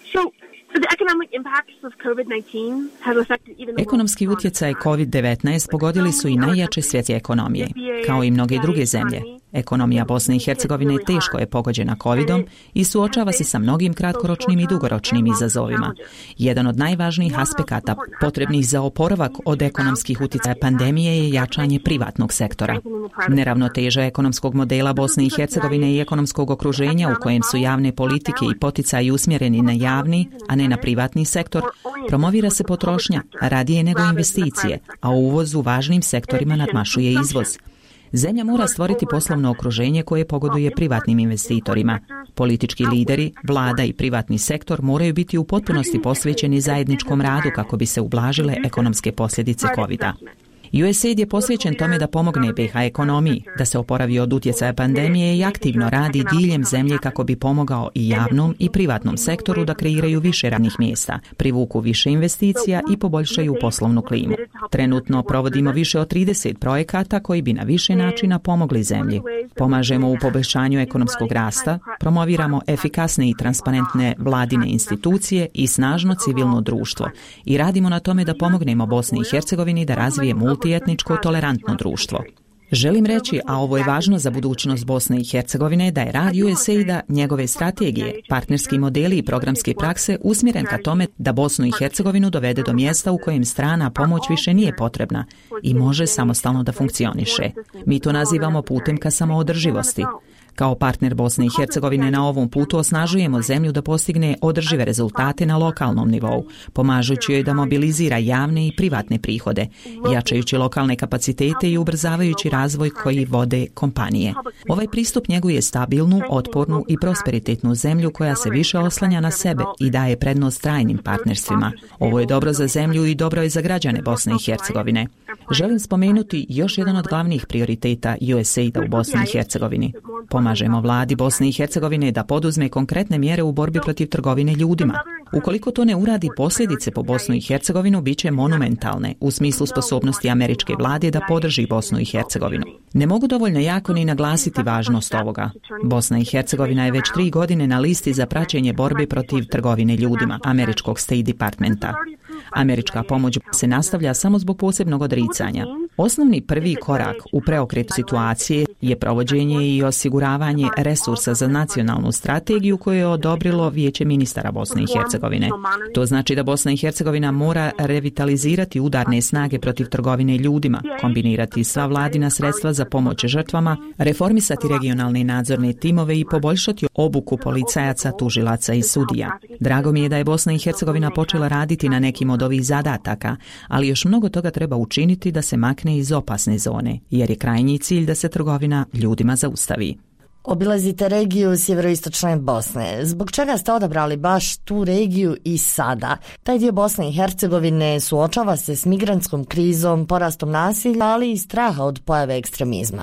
Ekonomski utjecaj kovid devetnaest pogodili su i najjače svjetske ekonomije, kao i mnoge druge zemlje. Ekonomija Bosne i Hercegovine teško je pogođena covidom i suočava se sa mnogim kratkoročnim i dugoročnim izazovima. Jedan od najvažnijih aspekata potrebnih za oporavak od ekonomskih utjecaja pandemije je jačanje privatnog sektora. Neravnoteža ekonomskog modela Bosne i Hercegovine i ekonomskog okruženja u kojem su javne politike i poticaji usmjereni na javni, a ne na privatni sektor, promovira se potrošnja radije nego investicije, a u uvozu važnim sektorima nadmašuje izvoz. Zemlja mora stvoriti poslovno okruženje koje pogoduje privatnim investitorima. Politički lideri, vlada i privatni sektor moraju biti u potpunosti posvećeni zajedničkom radu kako bi se ublažile ekonomske posljedice covida. U S A I D je posvećen tome da pomogne B H ekonomiji, da se oporavi od utjecaja pandemije i aktivno radi diljem zemlje kako bi pomogao i javnom i privatnom sektoru da kreiraju više radnih mjesta, privuku više investicija i poboljšaju poslovnu klimu. Trenutno provodimo više od trideset projekata koji bi na više načina pomogli zemlji. Pomažemo u poboljšanju ekonomskog rasta, promoviramo efikasne i transparentne vladine institucije i snažno civilno društvo i radimo na tome da pomognemo Bosni i Hercegovini da razvije multietničko tolerantno društvo. Želim reći, a ovo je važno za budućnost Bosne i Hercegovine, da je rad U S A I D-a, njegove strategije, partnerski modeli i programske prakse usmjeren ka tome da Bosnu i Hercegovinu dovede do mjesta u kojem strana pomoć više nije potrebna i može samostalno da funkcioniše. Mi to nazivamo putem ka samoodrživosti. Kao partner Bosne i Hercegovine na ovom putu osnažujemo zemlju da postigne održive rezultate na lokalnom nivou, pomažući joj da mobilizira javne i privatne prihode, jačajući lokalne kapacitete i ubrzavajući razvoj koji vode kompanije. Ovaj pristup njeguje stabilnu, otpornu i prosperitetnu zemlju koja se više oslanja na sebe i daje prednost trajnim partnerstvima. Ovo je dobro za zemlju i dobro je za građane Bosne i Hercegovine. Želim spomenuti još jedan od glavnih prioriteta U S A I D-a u Bosni i Hercegovini. Pomažemo vladi Bosne i Hercegovine da poduzme konkretne mjere u borbi protiv trgovine ljudima. Ukoliko to ne uradi, posljedice po Bosnu i Hercegovinu bit će monumentalne u smislu sposobnosti američke vlade da podrži Bosnu i Hercegovinu. Ne mogu dovoljno jako ni naglasiti važnost ovoga. Bosna i Hercegovina je već tri godine na listi za praćenje borbe protiv trgovine ljudima američkog State Departmenta. Američka pomoć se nastavlja samo zbog posebnog odricanja. Osnovni prvi korak u preokretu situacije je provođenje i osiguravanje resursa za nacionalnu strategiju koju je odobrilo Vijeće ministara Bosne i Hercegovine. To znači da Bosna i Hercegovina mora revitalizirati udarne snage protiv trgovine ljudima, kombinirati sva vladina sredstva za pomoć žrtvama, reformisati regionalne nadzorne timove i poboljšati obuku policajaca, tužilaca i sudija. Drago mi je da je Bosna i Hercegovina počela raditi na nekim od ovih zadataka, ali još mnogo toga treba učiniti da se makne iz opasne zone, jer je krajnji cilj da se trgovina ljudima zaustavi. Obilazite regiju sjeveroistočne Bosne. Zbog čega ste odabrali baš tu regiju i sada? Taj dio Bosne i Hercegovine suočava se s migrantskom krizom, porastom nasilja, ali i straha od pojave ekstremizma.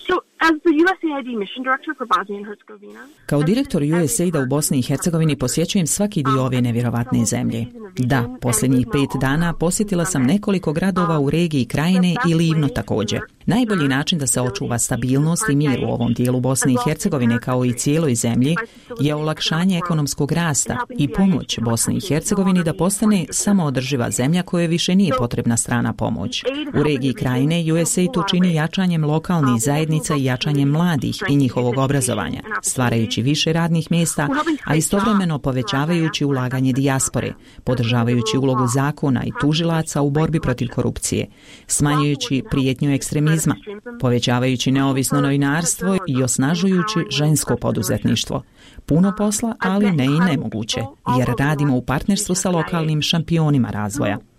Kao direktor U S A I D-a u Bosni i Hercegovini posjećujem svaki dio ove nevjerovatne zemlje. Da, posljednjih pet dana posjetila sam nekoliko gradova u regiji Krajine i Livno također. Najbolji način da se očuva stabilnost i mir u ovom dijelu Bosne i Hercegovine kao i cijeloj zemlji je olakšanje ekonomskog rasta i pomoć Bosni i Hercegovini da postane samoodrživa zemlja kojoj više nije potrebna strana pomoć. U regiji Krajine U S A I D to čini jačanjem lokalnih zajednica i jačanjem mladih i njihovog obrazovanja, stvarajući više radnih mjesta, a istovremeno povećavajući ulaganje dijaspore, podržavajući ulogu zakona i tužilaca u borbi protiv korupcije, smanjujući prijetnju ekstremizma, povećavajući neovisno novinarstvo i osnažujući žensko poduzetništvo. Puno posla, ali ne i nemoguće, jer radimo u partnerstvu sa lokalnim šampionima razvoja.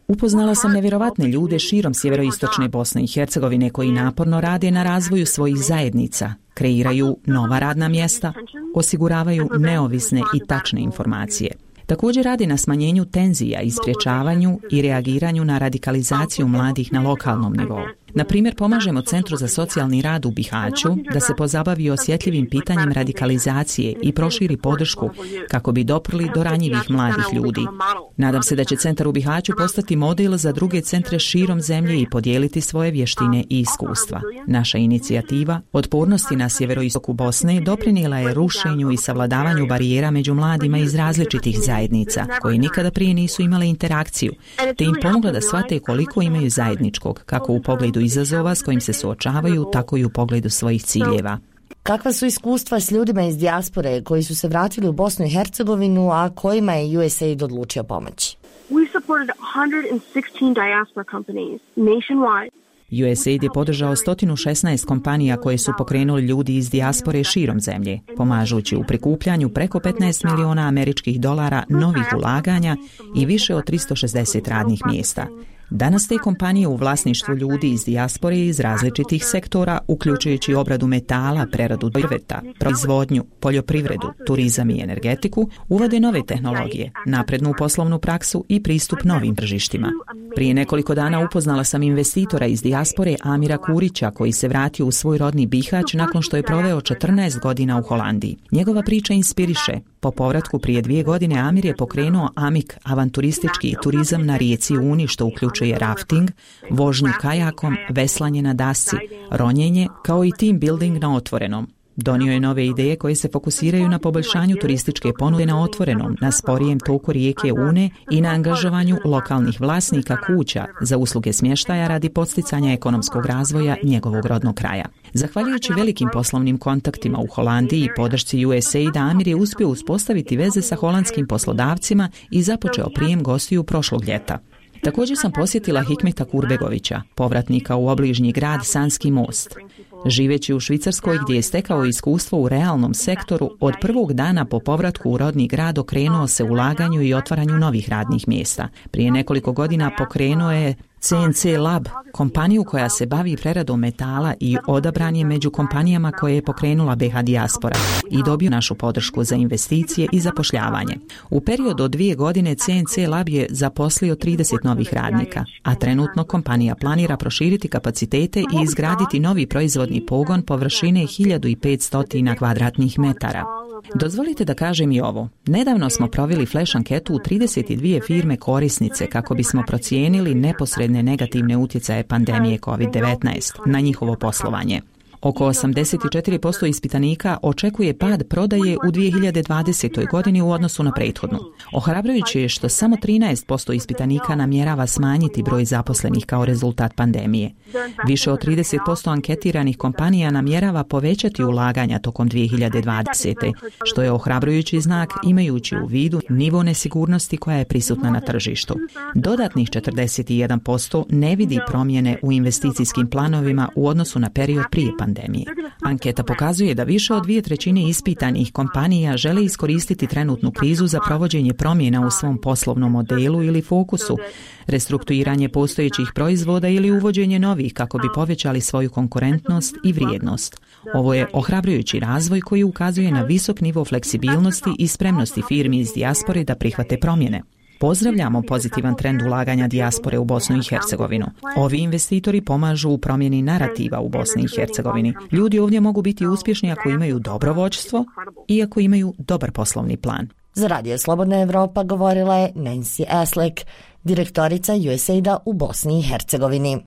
Upoznala sam nevjerovatne ljude širom sjeveroistočne Bosne i Hercegovine koji naporno rade na razvoju svojih zajednica, kreiraju nova radna mjesta, osiguravaju neovisne i tačne informacije. Također radi na smanjenju tenzija i sprječavanju i reagiranju na radikalizaciju mladih na lokalnom nivou. Na primjer, pomažemo Centru za socijalni rad u Bihaću da se pozabavi osjetljivim pitanjem radikalizacije i proširi podršku kako bi doprli do ranjivih mladih ljudi. Nadam se da će Centar u Bihaću postati model za druge centre širom zemlje i podijeliti svoje vještine i iskustva. Naša inicijativa Otpornosti na sjeveroistoku Bosne doprinijela je rušenju i savladavanju barijera među mladima iz različitih zajednica koji nikada prije nisu imale interakciju, te im pomogla da shvate koliko imaju zajedničkog, kako u pogledu izazova s kojim se suočavaju, tako i u pogledu svojih ciljeva. Kakva su iskustva s ljudima iz dijaspore koji su se vratili u Bosnu i Hercegovinu, a kojima je U S A I D odlučio pomoći? We supported one hundred sixteen diaspora companies nationwide. U S A I D je podržao sto šesnaest kompanija koje su pokrenuli ljudi iz dijaspore širom zemlje, pomažući u prikupljanju preko petnaest miliona američkih dolara novih ulaganja i više od tristo šezdeset radnih mjesta. Danas te kompanije u vlasništvu ljudi iz dijaspore iz različitih sektora, uključujući obradu metala, preradu drveta, proizvodnju, poljoprivredu, turizam i energetiku, uvode nove tehnologije, naprednu poslovnu praksu i pristup novim tržištima. Prije nekoliko dana upoznala sam investitora iz dijaspore Amira Kurića koji se vratio u svoj rodni Bihać nakon što je proveo četrnaest godina u Holandiji. Njegova priča inspiriše. Po povratku prije dvije godine Amir je pokrenuo Amik, avanturistički turizam na rijeci Uni, što uključuje rafting, vožnju kajakom, veslanje na dasci, ronjenje, kao i team building na otvorenom. Donio je nove ideje koje se fokusiraju na poboljšanju turističke ponude na otvorenom, na sporijem toku rijeke Une i na angažovanju lokalnih vlasnika kuća za usluge smještaja radi podsticanja ekonomskog razvoja njegovog rodnog kraja. Zahvaljujući velikim poslovnim kontaktima u Holandiji i podršci U S A I D, Amir je uspio uspostaviti veze sa holandskim poslodavcima i započeo prijem gostiju prošlog ljeta. Također sam posjetila Hikmeta Kurbegovića, povratnika u obližnji grad Sanski most. Živeći u Švicarskoj gdje je stekao iskustvo u realnom sektoru, od prvog dana po povratku u rodni grad okrenuo se ulaganju i otvaranju novih radnih mjesta. Prije nekoliko godina pokrenuo je C N C Lab, kompaniju koja se bavi preradom metala i odabran je među kompanijama koje je pokrenula B H dijaspora i dobio našu podršku za investicije i zapošljavanje. U periodu od dvije godine C N C Lab je zaposlio trideset novih radnika, a trenutno kompanija planira proširiti kapacitete i izgraditi novi proizvodni pogon površine hiljadu petsto kvadratnih metara. Dozvolite da kažem i ovo. Nedavno smo proveli flash anketu u trideset dvije firme korisnice kako bismo procijenili neposredne negativne utjecaje pandemije kovid devetnaest na njihovo poslovanje. Oko osamdeset četiri posto ispitanika očekuje pad prodaje u dvije hiljade dvadesetoj godini u odnosu na prethodnu. Ohrabrujuće je što samo trinaest posto ispitanika namjerava smanjiti broj zaposlenih kao rezultat pandemije. Više od trideset posto anketiranih kompanija namjerava povećati ulaganja tokom dvije hiljade dvadesete. što je ohrabrujući znak imajući u vidu nivo nesigurnosti koja je prisutna na tržištu. Dodatnih četrdeset jedan posto ne vidi promjene u investicijskim planovima u odnosu na period prije pandemije. Anketa pokazuje da više od dvije trećine ispitanih kompanija žele iskoristiti trenutnu krizu za provođenje promjena u svom poslovnom modelu ili fokusu, restrukturiranje postojećih proizvoda ili uvođenje novih kako bi povećali svoju konkurentnost i vrijednost. Ovo je ohrabrujući razvoj koji ukazuje na visok nivo fleksibilnosti i spremnosti firmi iz dijaspore da prihvate promjene. Pozdravljamo pozitivan trend ulaganja dijaspore u Bosnu i Hercegovinu. Ovi investitori pomažu u promjeni narativa u Bosni i Hercegovini. Ljudi ovdje mogu biti uspješni ako imaju dobro vođstvo i ako imaju dobar poslovni plan. Za Radio Slobodna Evropa govorila je Nancy Aslek, direktorica U S A I D-a u Bosni i Hercegovini.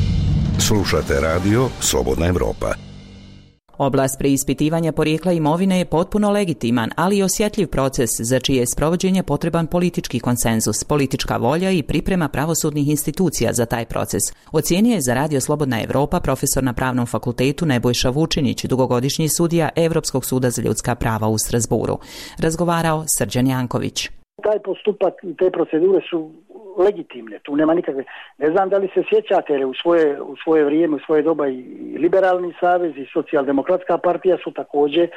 Slušate Radio Slobodna Evropa. Oblast preispitivanja porijekla imovine je potpuno legitiman, ali i osjetljiv proces za čije je sprovođenje potreban politički konsenzus, politička volja i priprema pravosudnih institucija za taj proces. Ocijenio je za Radio Slobodna Evropa profesor na Pravnom fakultetu Nebojša Vučinić, dugogodišnji sudija Europskog suda za ljudska prava u Strasburu. Razgovarao Srđan Janković. Taj postupak i te procedure su legitimne, tu nema nikakve. Ne znam da li se sjećate, u svoje, u svoje vrijeme, u svoje doba i Liberalni savez i Socijaldemokratska partija su također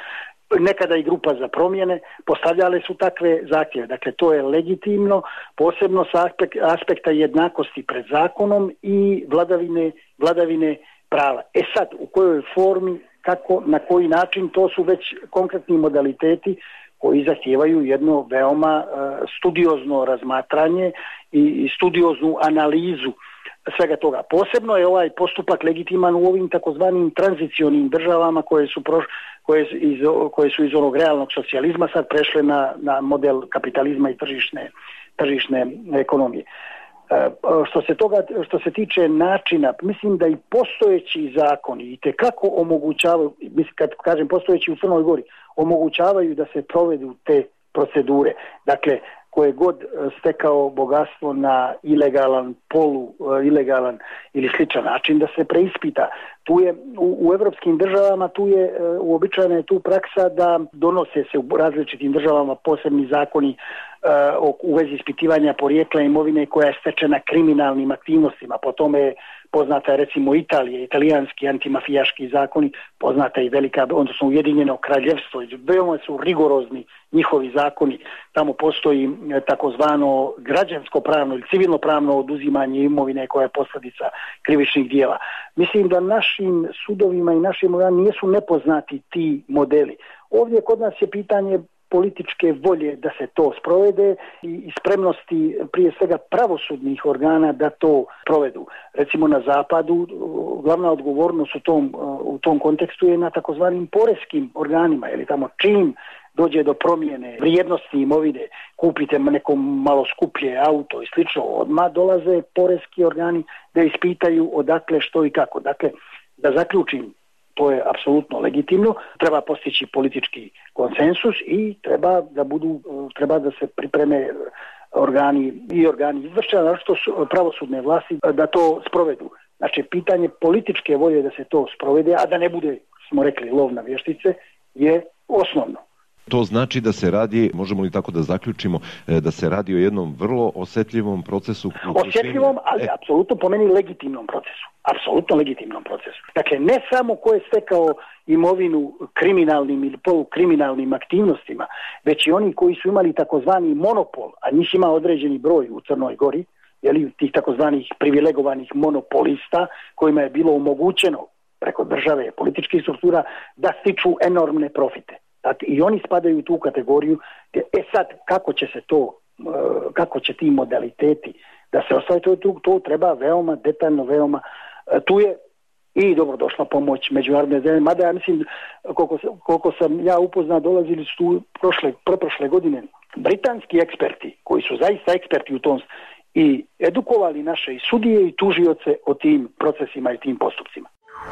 nekada i grupa za promjene, postavljale su takve zahtjeve. Dakle, to je legitimno, posebno sa aspekta jednakosti pred zakonom i vladavine, vladavine prava. E sad, u kojoj formi, kako, na koji način, to su već konkretni modaliteti koji zahtijevaju jedno veoma uh, studiozno razmatranje i, i studioznu analizu svega toga. Posebno je ovaj postupak legitiman u ovim takozvanim tranzicionim državama koje su, proš, koje, iz, koje su iz onog realnog socijalizma sad prešle na, na model kapitalizma i tržišne, tržišne ekonomije. E, što se toga, što se tiče načina, mislim da i postojeći zakoni i tekako omogućavaju, mislim kad kažem postojeći u Crnoj Gori, omogućavaju da se provedu te procedure. Dakle, koje god stekao bogatstvo na ilegalan, polu ilegalan ili sličan način da se preispita. Tu je u, u evropskim državama tu je uobičajena je tu praksa da donose se u različitim državama posebni zakoni uh, u vezi ispitivanja porijekla imovine koja je stečena kriminalnim aktivnostima. Po tome je poznata je recimo Italija, italijanski antimafijaški zakoni, poznata je i velika, odnosno Ujedinjeno kraljevstvo, veoma su rigorozni njihovi zakoni. Tamo postoji takozvano građansko pravno ili civilno pravno oduzimanje imovine koja je posljedica krivičnih dijela. Mislim da našim sudovima i našim organima nisu nepoznati ti modeli. Ovdje kod nas je pitanje političke volje da se to sprovede i spremnosti prije svega pravosudnih organa da to provedu. Recimo na zapadu glavna odgovornost u tom, u tom kontekstu je na takozvanim poreskim organima, ili tamo čim dođe do promjene vrijednosti imovine, kupite neko malo skuplje auto i slično, odmah dolaze poreski organi da ispitaju odakle, što i kako. Dakle, da zaključim, to je apsolutno legitimno, treba postići politički konsensus i treba da budu, treba da se pripreme organi i organi izvršenja, naročito pravosudne vlasti da to sprovedu. Znači, pitanje političke volje da se to sprovede, a da ne bude, smo rekli, lov na vještice, je osnovno. To znači da se radi, možemo li tako da zaključimo, da se radi o jednom vrlo osjetljivom procesu? Osjetljivom, ali e. apsolutno po meni legitimnom procesu. Apsolutno legitimnom procesu. Dakle, ne samo ko je stekao imovinu kriminalnim ili polukriminalnim aktivnostima, već i oni koji su imali takozvani monopol, a njih ima određeni broj u Crnoj Gori, jeli, tih takozvanih privilegovanih monopolista, kojima je bilo omogućeno preko države političkih struktura da stiču enormne profite. I oni spadaju u tu kategoriju. E sad, kako će se to, kako će ti modaliteti da se ostvari, to, to treba veoma detaljno, veoma, tu je i dobrodošla pomoć međunarodne zemlje, mada ja mislim, koliko, koliko sam ja upoznao, dolazili su tu prošle, prošle godine britanski eksperti, koji su zaista eksperti u tom, i edukovali naše i sudije i tužioce o tim procesima i tim postupcima.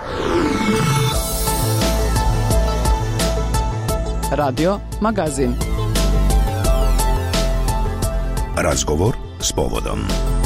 Radio Magazin. Razgovor s povodom.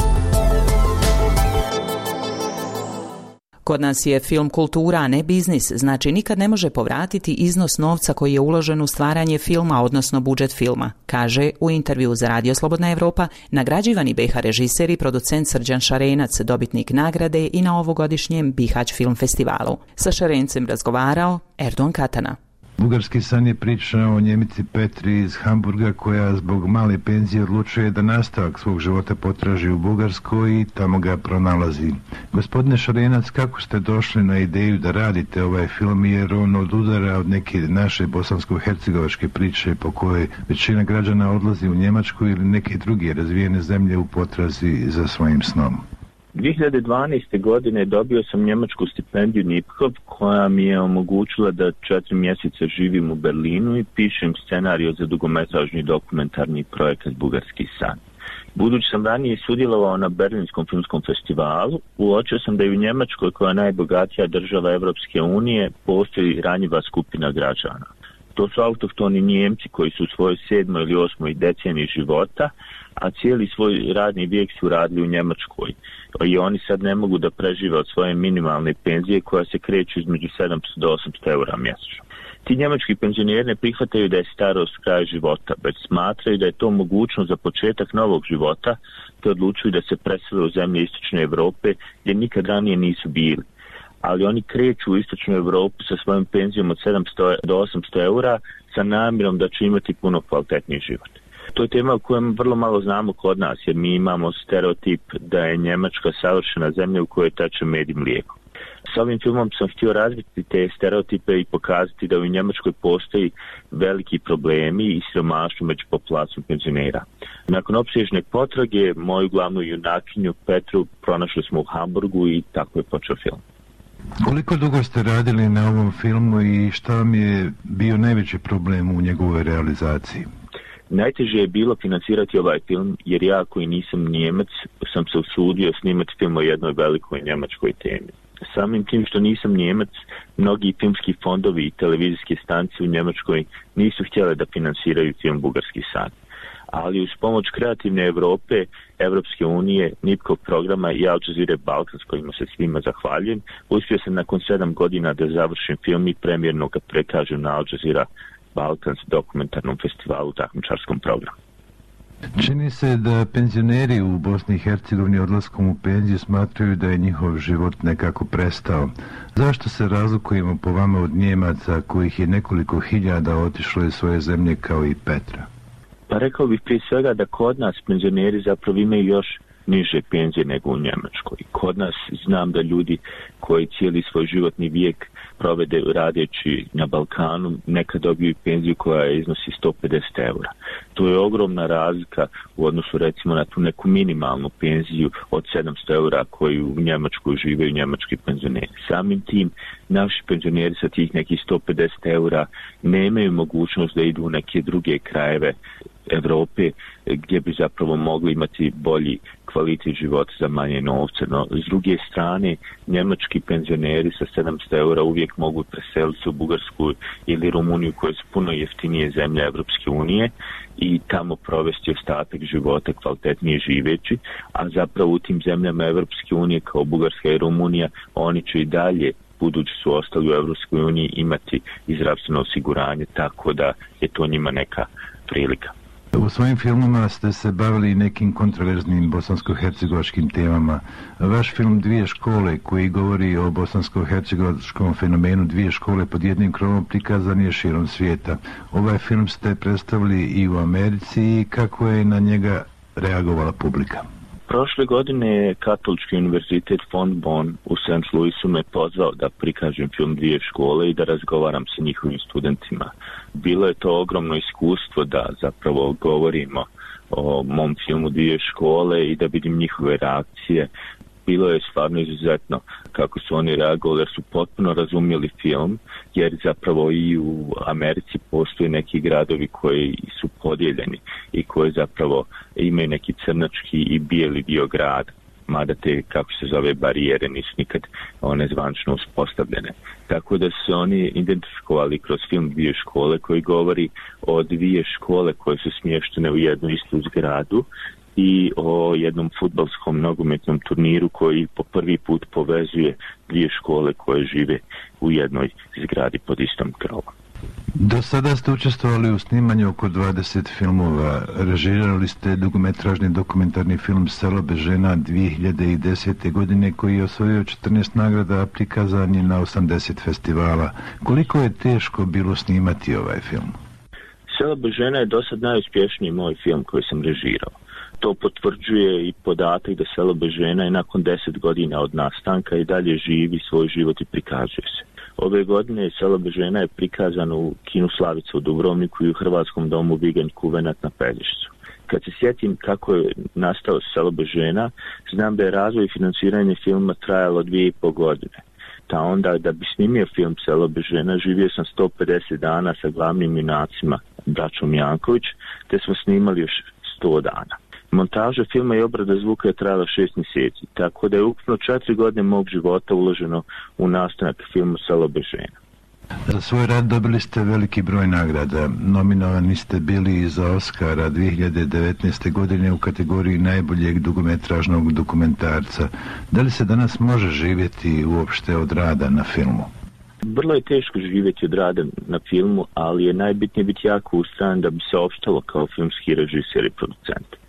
Kod nas je film kultura, a ne biznis, znači nikad ne može povratiti iznos novca koji je uložen u stvaranje filma, odnosno budžet filma, kaže u intervju za Radio Slobodna Evropa nagrađivani B iH režiser i producent Srđan Šarenac, dobitnik nagrade i na ovogodišnjem Bihać film festivalu. Sa Šarencem razgovarao Erdogan Katana. Bugarski san je priča o Njemici Petri iz Hamburga koja zbog male penzije odlučuje da nastavak svog života potraži u Bugarskoj i tamo ga pronalazi. Gospodine Šarenac, kako ste došli na ideju da radite ovaj film, jer on odudara od neke naše bosansko-hercegovačke priče po kojoj većina građana odlazi u Njemačku ili neke druge razvijene zemlje u potrazi za svojim snom? dvije hiljade dvanaeste. godine dobio sam njemačku stipendiju Nipkow koja mi je omogućila da četiri mjeseca živim u Berlinu i pišem scenarij za dugometražni dokumentarni projekat Bugarski san. Budući sam ranije sudjelovao na Berlinskom filmskom festivalu, uočio sam da i u Njemačkoj, koja je najbogatija država Evropske unije, postoji ranjiva skupina građana. To su autohtoni Njemci koji su u svojoj sedmoj ili osmoj deceniji života, a cijeli svoj radni vijek su radili u Njemačkoj. I oni sad ne mogu da prežive od svoje minimalne penzije koja se kreću između sedamsto do osamsto eura mjesečno. Ti njemački penzioneri ne prihvataju da je starost kraj života, već smatraju da je to mogućnost za početak novog života, te odlučuju da se presele u zemlje Istočne Evrope gdje nikad ranije nisu bili. ali oni kreću u istočnu Evropu sa svojom penzijom od sedamsto do osamsto eura sa namjerom da će imati puno kvalitetniji život. To je tema o kojem vrlo malo znamo kod nas, jer mi imamo stereotip da je Njemačka savršena zemlja u kojoj teče med i mlijeko. S ovim filmom sam htio razviti te stereotipe i pokazati da u Njemačkoj postoji veliki problemi i siromaštvo među populacijom penzionera. Nakon opsežne potrage, moju glavnu junakinju Petru pronašli smo u Hamburgu i tako je počeo film. Koliko dugo ste radili na ovom filmu i šta vam je bio najveći problem u njegovoj realizaciji? Najteže je bilo financirati ovaj film, jer ja koji nisam Njemac sam se usudio snimati film o jednoj velikoj njemačkoj temi. Samim tim što nisam Njemac, mnogi filmski fondovi i televizijske stanice u Njemačkoj nisu htjele da finansiraju film Bugarski san. Ali uz pomoć Kreativne Evrope, Evropske unije, Nipkov programa i Al Jazeera Balkan, s kojima se svima zahvaljujem, uspio sam nakon sedam godina da završim film i premjerno ga prekažem na Al Jazeera Balkans dokumentarnom festivalu u takmičarskom programu. Čini se da penzioneri u Bosni i Hercegovini odlaskom u penziju smatraju da je njihov život nekako prestao. Zašto se razlikujemo po vama od Njemaca kojih je nekoliko hiljada otišlo iz svoje zemlje kao i Petra? Pa rekao bih prije svega da kod nas penzioneri zapravo imaju još niže penzije nego u Njemačkoj. Kod nas znam da ljudi koji cijeli svoj životni vijek provede radeći na Balkanu nekad dobiju penziju koja iznosi sto pedeset eura. To je ogromna razlika u odnosu recimo na tu neku minimalnu penziju od sedamsto eura koju u Njemačkoj živaju njemački penzioneri. Samim tim naši penzioneri sa tih nekih sto pedeset eura nemaju mogućnost da idu u neke druge krajeve Evrope gdje bi zapravo mogli imati bolji kvalitet života za manje novca. No, s druge strane, njemački penzioneri sa sedamsto eura uvijek mogu preseliti se u Bugarsku ili Rumuniju koje su puno jeftinije zemlje Evropske unije i tamo provesti ostatak života kvalitetnije živeći, a zapravo u tim zemljama Evropske unije kao Bugarska i Rumunija oni će i dalje, budući su ostali u Evropskoj uniji, imati i zdravstveno osiguranje, tako da je to njima neka prilika. U svojim filmama ste se bavili nekim kontroverznim bosansko-hercegovačkim temama. Vaš film Dvije škole, koji govori o bosansko-hercegovačkom fenomenu Dvije škole pod jednim krovom, prikazan je širom svijeta. Ovaj film ste predstavili i u Americi i kako je na njega reagovala publika? Prošle godine je Katolički univerzitet Font Bon u Saint Louisu me pozvao da prikažem film Dvije škole i da razgovaram sa njihovim studentima. Bilo je to ogromno iskustvo da zapravo govorimo o mom filmu Dvije škole i da vidim njihove reakcije. Bilo je stvarno izuzetno kako su oni reagovali, jer su potpuno razumjeli film, jer zapravo i u Americi postoje neki gradovi koji su podijeljeni i koji zapravo imaju neki crnački i bijeli dio grada, mada te, kako se zove, barijere nisu nikad one zvančno uspostavljene. Tako da su oni identifikovali kroz film Dvije škole koji govori o dvije škole koje su smještene u jednu istu zgradu i o jednom fudbalskom nogometnom turniru koji po prvi put povezuje dvije škole koje žive u jednoj zgradi pod istom krovom. Do sada ste učestvovali u snimanju oko dvadeset filmova. Režirali ste dugometražni dokumentarni film Selo bez žena dvije hiljade desete. godine koji je osvojio četrnaest nagrada, a prikazan je na osamdeset festivala. Koliko je teško bilo snimati ovaj film? Selo bez žena je do sad najuspješniji moj film koji sam režirao. To potvrđuje i podatak da Selo bez žena je nakon deset godina od nastanka i dalje živi svoj život i prikazuje se. Ove godine Selo bez žena je prikazano u kinu Slavica u Dubrovniku i u Hrvatskom domu Viganj Kuvenat na Pelješcu. Kad se sjetim kako je nastao Selo bez žena, znam da je razvoj i financiranje filma trajalo dvije i pol godine. Ta onda, da bi snimio film Selo bez žena, živio sam sto pedeset dana sa glavnim junacima, braćom Janković, te smo snimali još sto dana. Montaža filma i obrada zvuka je trajala šest mjeseci, tako da je ukupno četiri godine mog života uloženo u nastanak filmu Selo bez žena. Za svoj rad dobili ste veliki broj nagrada. Nominovani ste bili i za Oscara dvije hiljade devetnaeste. godine u kategoriji najboljeg dugometražnog dokumentarca. Da li se danas može živjeti uopšte od rada na filmu? Vrlo je teško živjeti od rada na filmu, ali je najbitnije biti jako ustrajan da bi se opštalo kao filmski režiser i producent.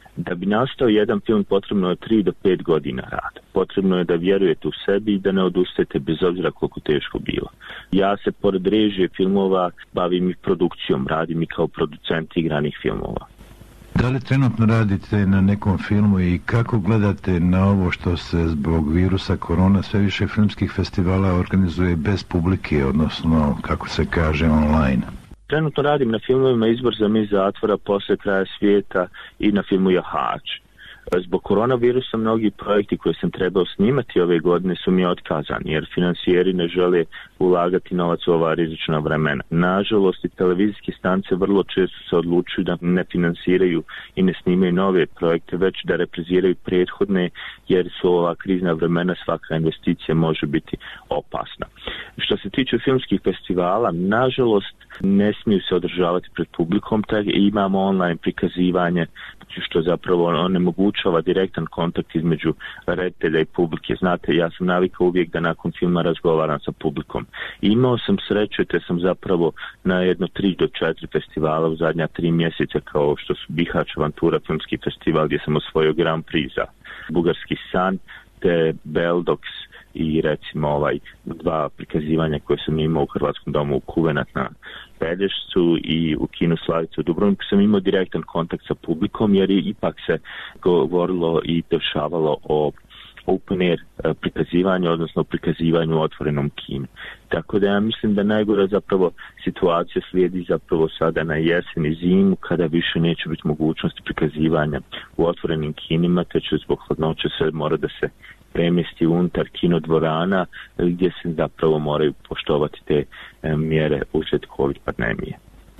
Da bi nastao jedan film potrebno je tri do pet godina rada. Potrebno je da vjerujete u sebi i da ne odustajete bez obzira koliko teško bilo. Ja se pored režije filmova bavim i produkcijom, radim i kao producent igranih filmova. Da li trenutno radite na nekom filmu i kako gledate na ovo što se zbog virusa korona sve više filmskih festivala organizuje bez publike, odnosno kako se kaže online? Trenutno radim na filmovima Izbor za mis zatvora, Posle kraja svijeta i na filmu Jahač. Zbog koronavirusa mnogi projekti koje sam trebao snimati ove godine su mi otkazani jer financijeri ne žele ulagati novac u ova rizična vremena. Nažalost i televizijske stanice vrlo često se odlučuju da ne finansiraju i ne snimaju nove projekte, već da repriziraju prethodne jer su ova krizna vremena, svaka investicija može biti opasna. Što se tiče filmskih festivala, nažalost ne smiju se održavati pred publikom, tako imamo online prikazivanje što zapravo onemogućava direktan kontakt između reditelja i publike. Znate, ja sam navikao uvijek da nakon filma razgovaram sa publikom. Imao sam sreću te sam zapravo na jedno tri do četiri festivala u zadnja tri mjeseca kao što su Bihać Avantura filmski festival gdje sam osvojio Grand Prix za Bugarski san, te Beldox i recimo ovaj dva prikazivanja koje sam imao u Hrvatskom domu u Kuvenat na Pelješcu i u Kinu Slavicu u Dubrovniku sam imao direktan kontakt sa publikom jer je ipak se govorilo i dešavalo o open air prikazivanju, odnosno prikazivanju u otvorenom kinu. Tako da ja mislim da najgora zapravo situacija slijedi zapravo sada na jesen i zimu kada više neće biti mogućnosti prikazivanja u otvorenim kinima, te će zbog hladnoće sve mora da se premjesti unutar kinodvorana gdje se zapravo moraju poštovati te e, mjere uslijed COVID pandemije.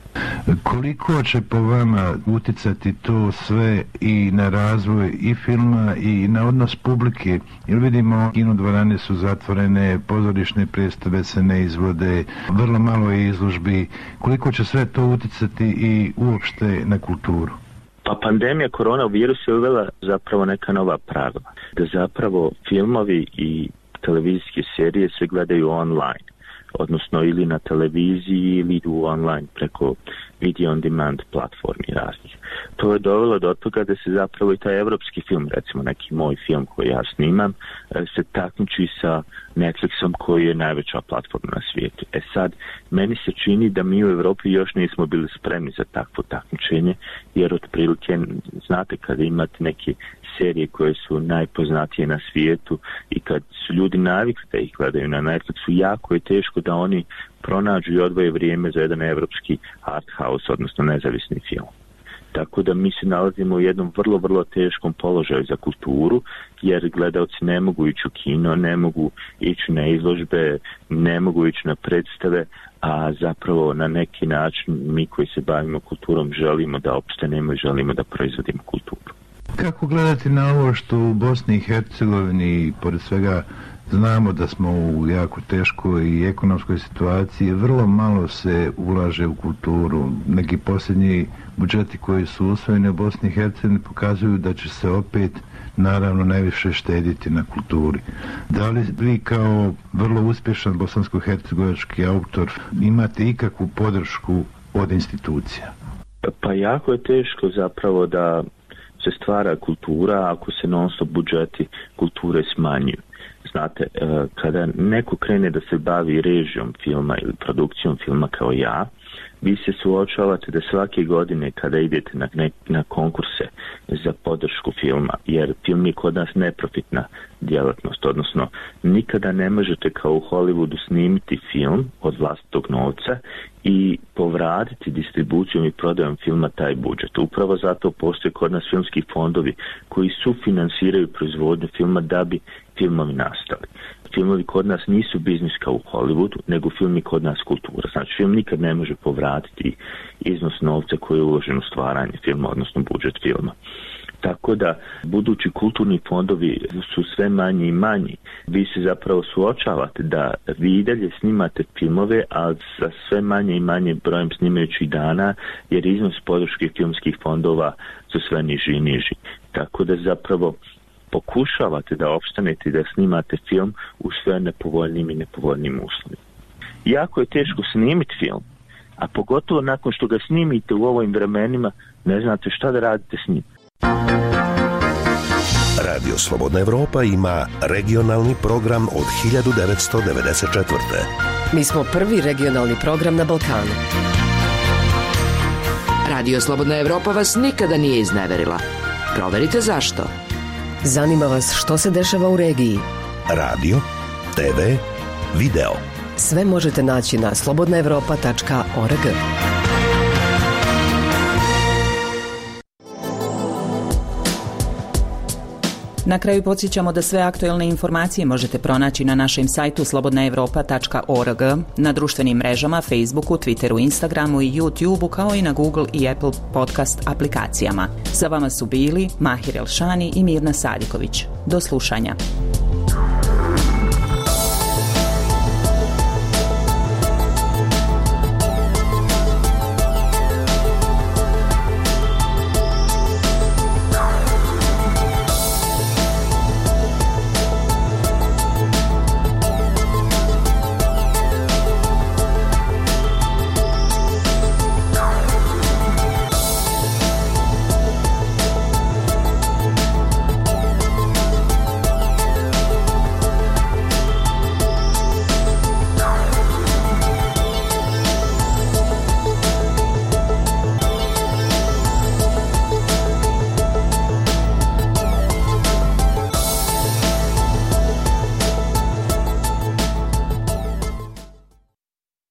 Koliko će po vama uticati to sve i na razvoj i filma i na odnos publike? Jer vidimo, kinodvorane su zatvorene, pozorišne predstave se ne izvode, vrlo malo je izložbi. Koliko će sve to uticati i uopšte na kulturu? Pa pandemija koronavirusa je uvela zapravo neka nova pravila. Da zapravo filmovi i televizijske serije se gledaju online, odnosno ili na televiziji ili idu online preko video on demand platformi raznih. To je dovelo do toga da se zapravo i taj evropski film, recimo neki moj film koji ja snimam, se takmiči sa Netflixom koji je najveća platforma na svijetu. E sad, meni se čini da mi u Europi još nismo bili spremni za takvo takmičenje, jer otprilike, znate, kada imate neke serije koje su najpoznatije na svijetu i kad su ljudi navikli da ih gledaju na Netflixu, jako je teško da oni pronađu i odvoje vrijeme za jedan evropski art house, odnosno nezavisni film. Tako da mi se nalazimo u jednom vrlo, vrlo teškom položaju za kulturu, jer gledalci ne mogu ići u kino, ne mogu ići na izložbe, ne mogu ići na predstave, a zapravo na neki način mi koji se bavimo kulturom želimo da opstanemo i želimo da proizvodimo kulturu. Kako gledati na ovo što u Bosni i Hercegovini, pored svega, znamo da smo u jako teškoj i ekonomskoj situaciji, vrlo malo se ulaže u kulturu. Neki posljednji budžeti koji su usvojeni u Bosni i Hercegovini pokazuju da će se opet, naravno, najviše štediti na kulturi. Da li vi kao vrlo uspješan bosansko-hercegovački autor imate ikakvu podršku od institucija? Pa jako je teško zapravo da se stvara kultura ako se non stop budžeti kulture smanjuju. Znate, kada neko krene da se bavi režijom filma ili produkcijom filma kao ja, vi se suočavate da svake godine kada idete na, ne, na konkurse za podršku filma, jer film je kod nas neprofitna djelatnost, odnosno nikada ne možete kao u Hollywoodu snimiti film od vlastitog novca i povratiti distribucijom i prodajom filma taj budžet. Upravo zato postoje kod nas filmski fondovi koji sufinansiraju proizvodnju filma da bi filmovi nastali. Filmovi kod nas nisu biznis kao u Hollywoodu, nego film je kod nas kultura. Znači, film nikad ne može povratiti iznos novca koji je uložen u stvaranje filma, odnosno budžet filma. Tako da, budući kulturni fondovi su sve manji i manji, vi se zapravo suočavate da vi i dalje snimate filmove, a sa sve manje i manje brojem snimajućih dana, jer iznos podrške filmskih fondova su sve niži i niži. Tako da zapravo pokušavate da opstanete i da snimate film u sve nepovoljnim i nepovoljnim uslovima. Jako je teško snimiti film, a pogotovo nakon što ga snimite u ovim vremenima, ne znate šta da radite s njim. Radio Slobodna Evropa ima regionalni program od hiljadu devetsto devedeset četvrte. Mi smo prvi regionalni program na Balkanu. Radio Slobodna Evropa vas nikada nije izneverila. Proverite zašto. Zanima vas što se dešava u regiji. Radio, te ve, video. Sve možete naći na slobodna evropa tačka org. Na kraju podsjećamo da sve aktuelne informacije možete pronaći na našem sajtu slobodna evropa tačka org, na društvenim mrežama, Facebooku, Twitteru, Instagramu i YouTubeu, kao i na Google i Apple podcast aplikacijama. Sa vama su bili Mahir Elšani i Mirna Sadiković. Do slušanja.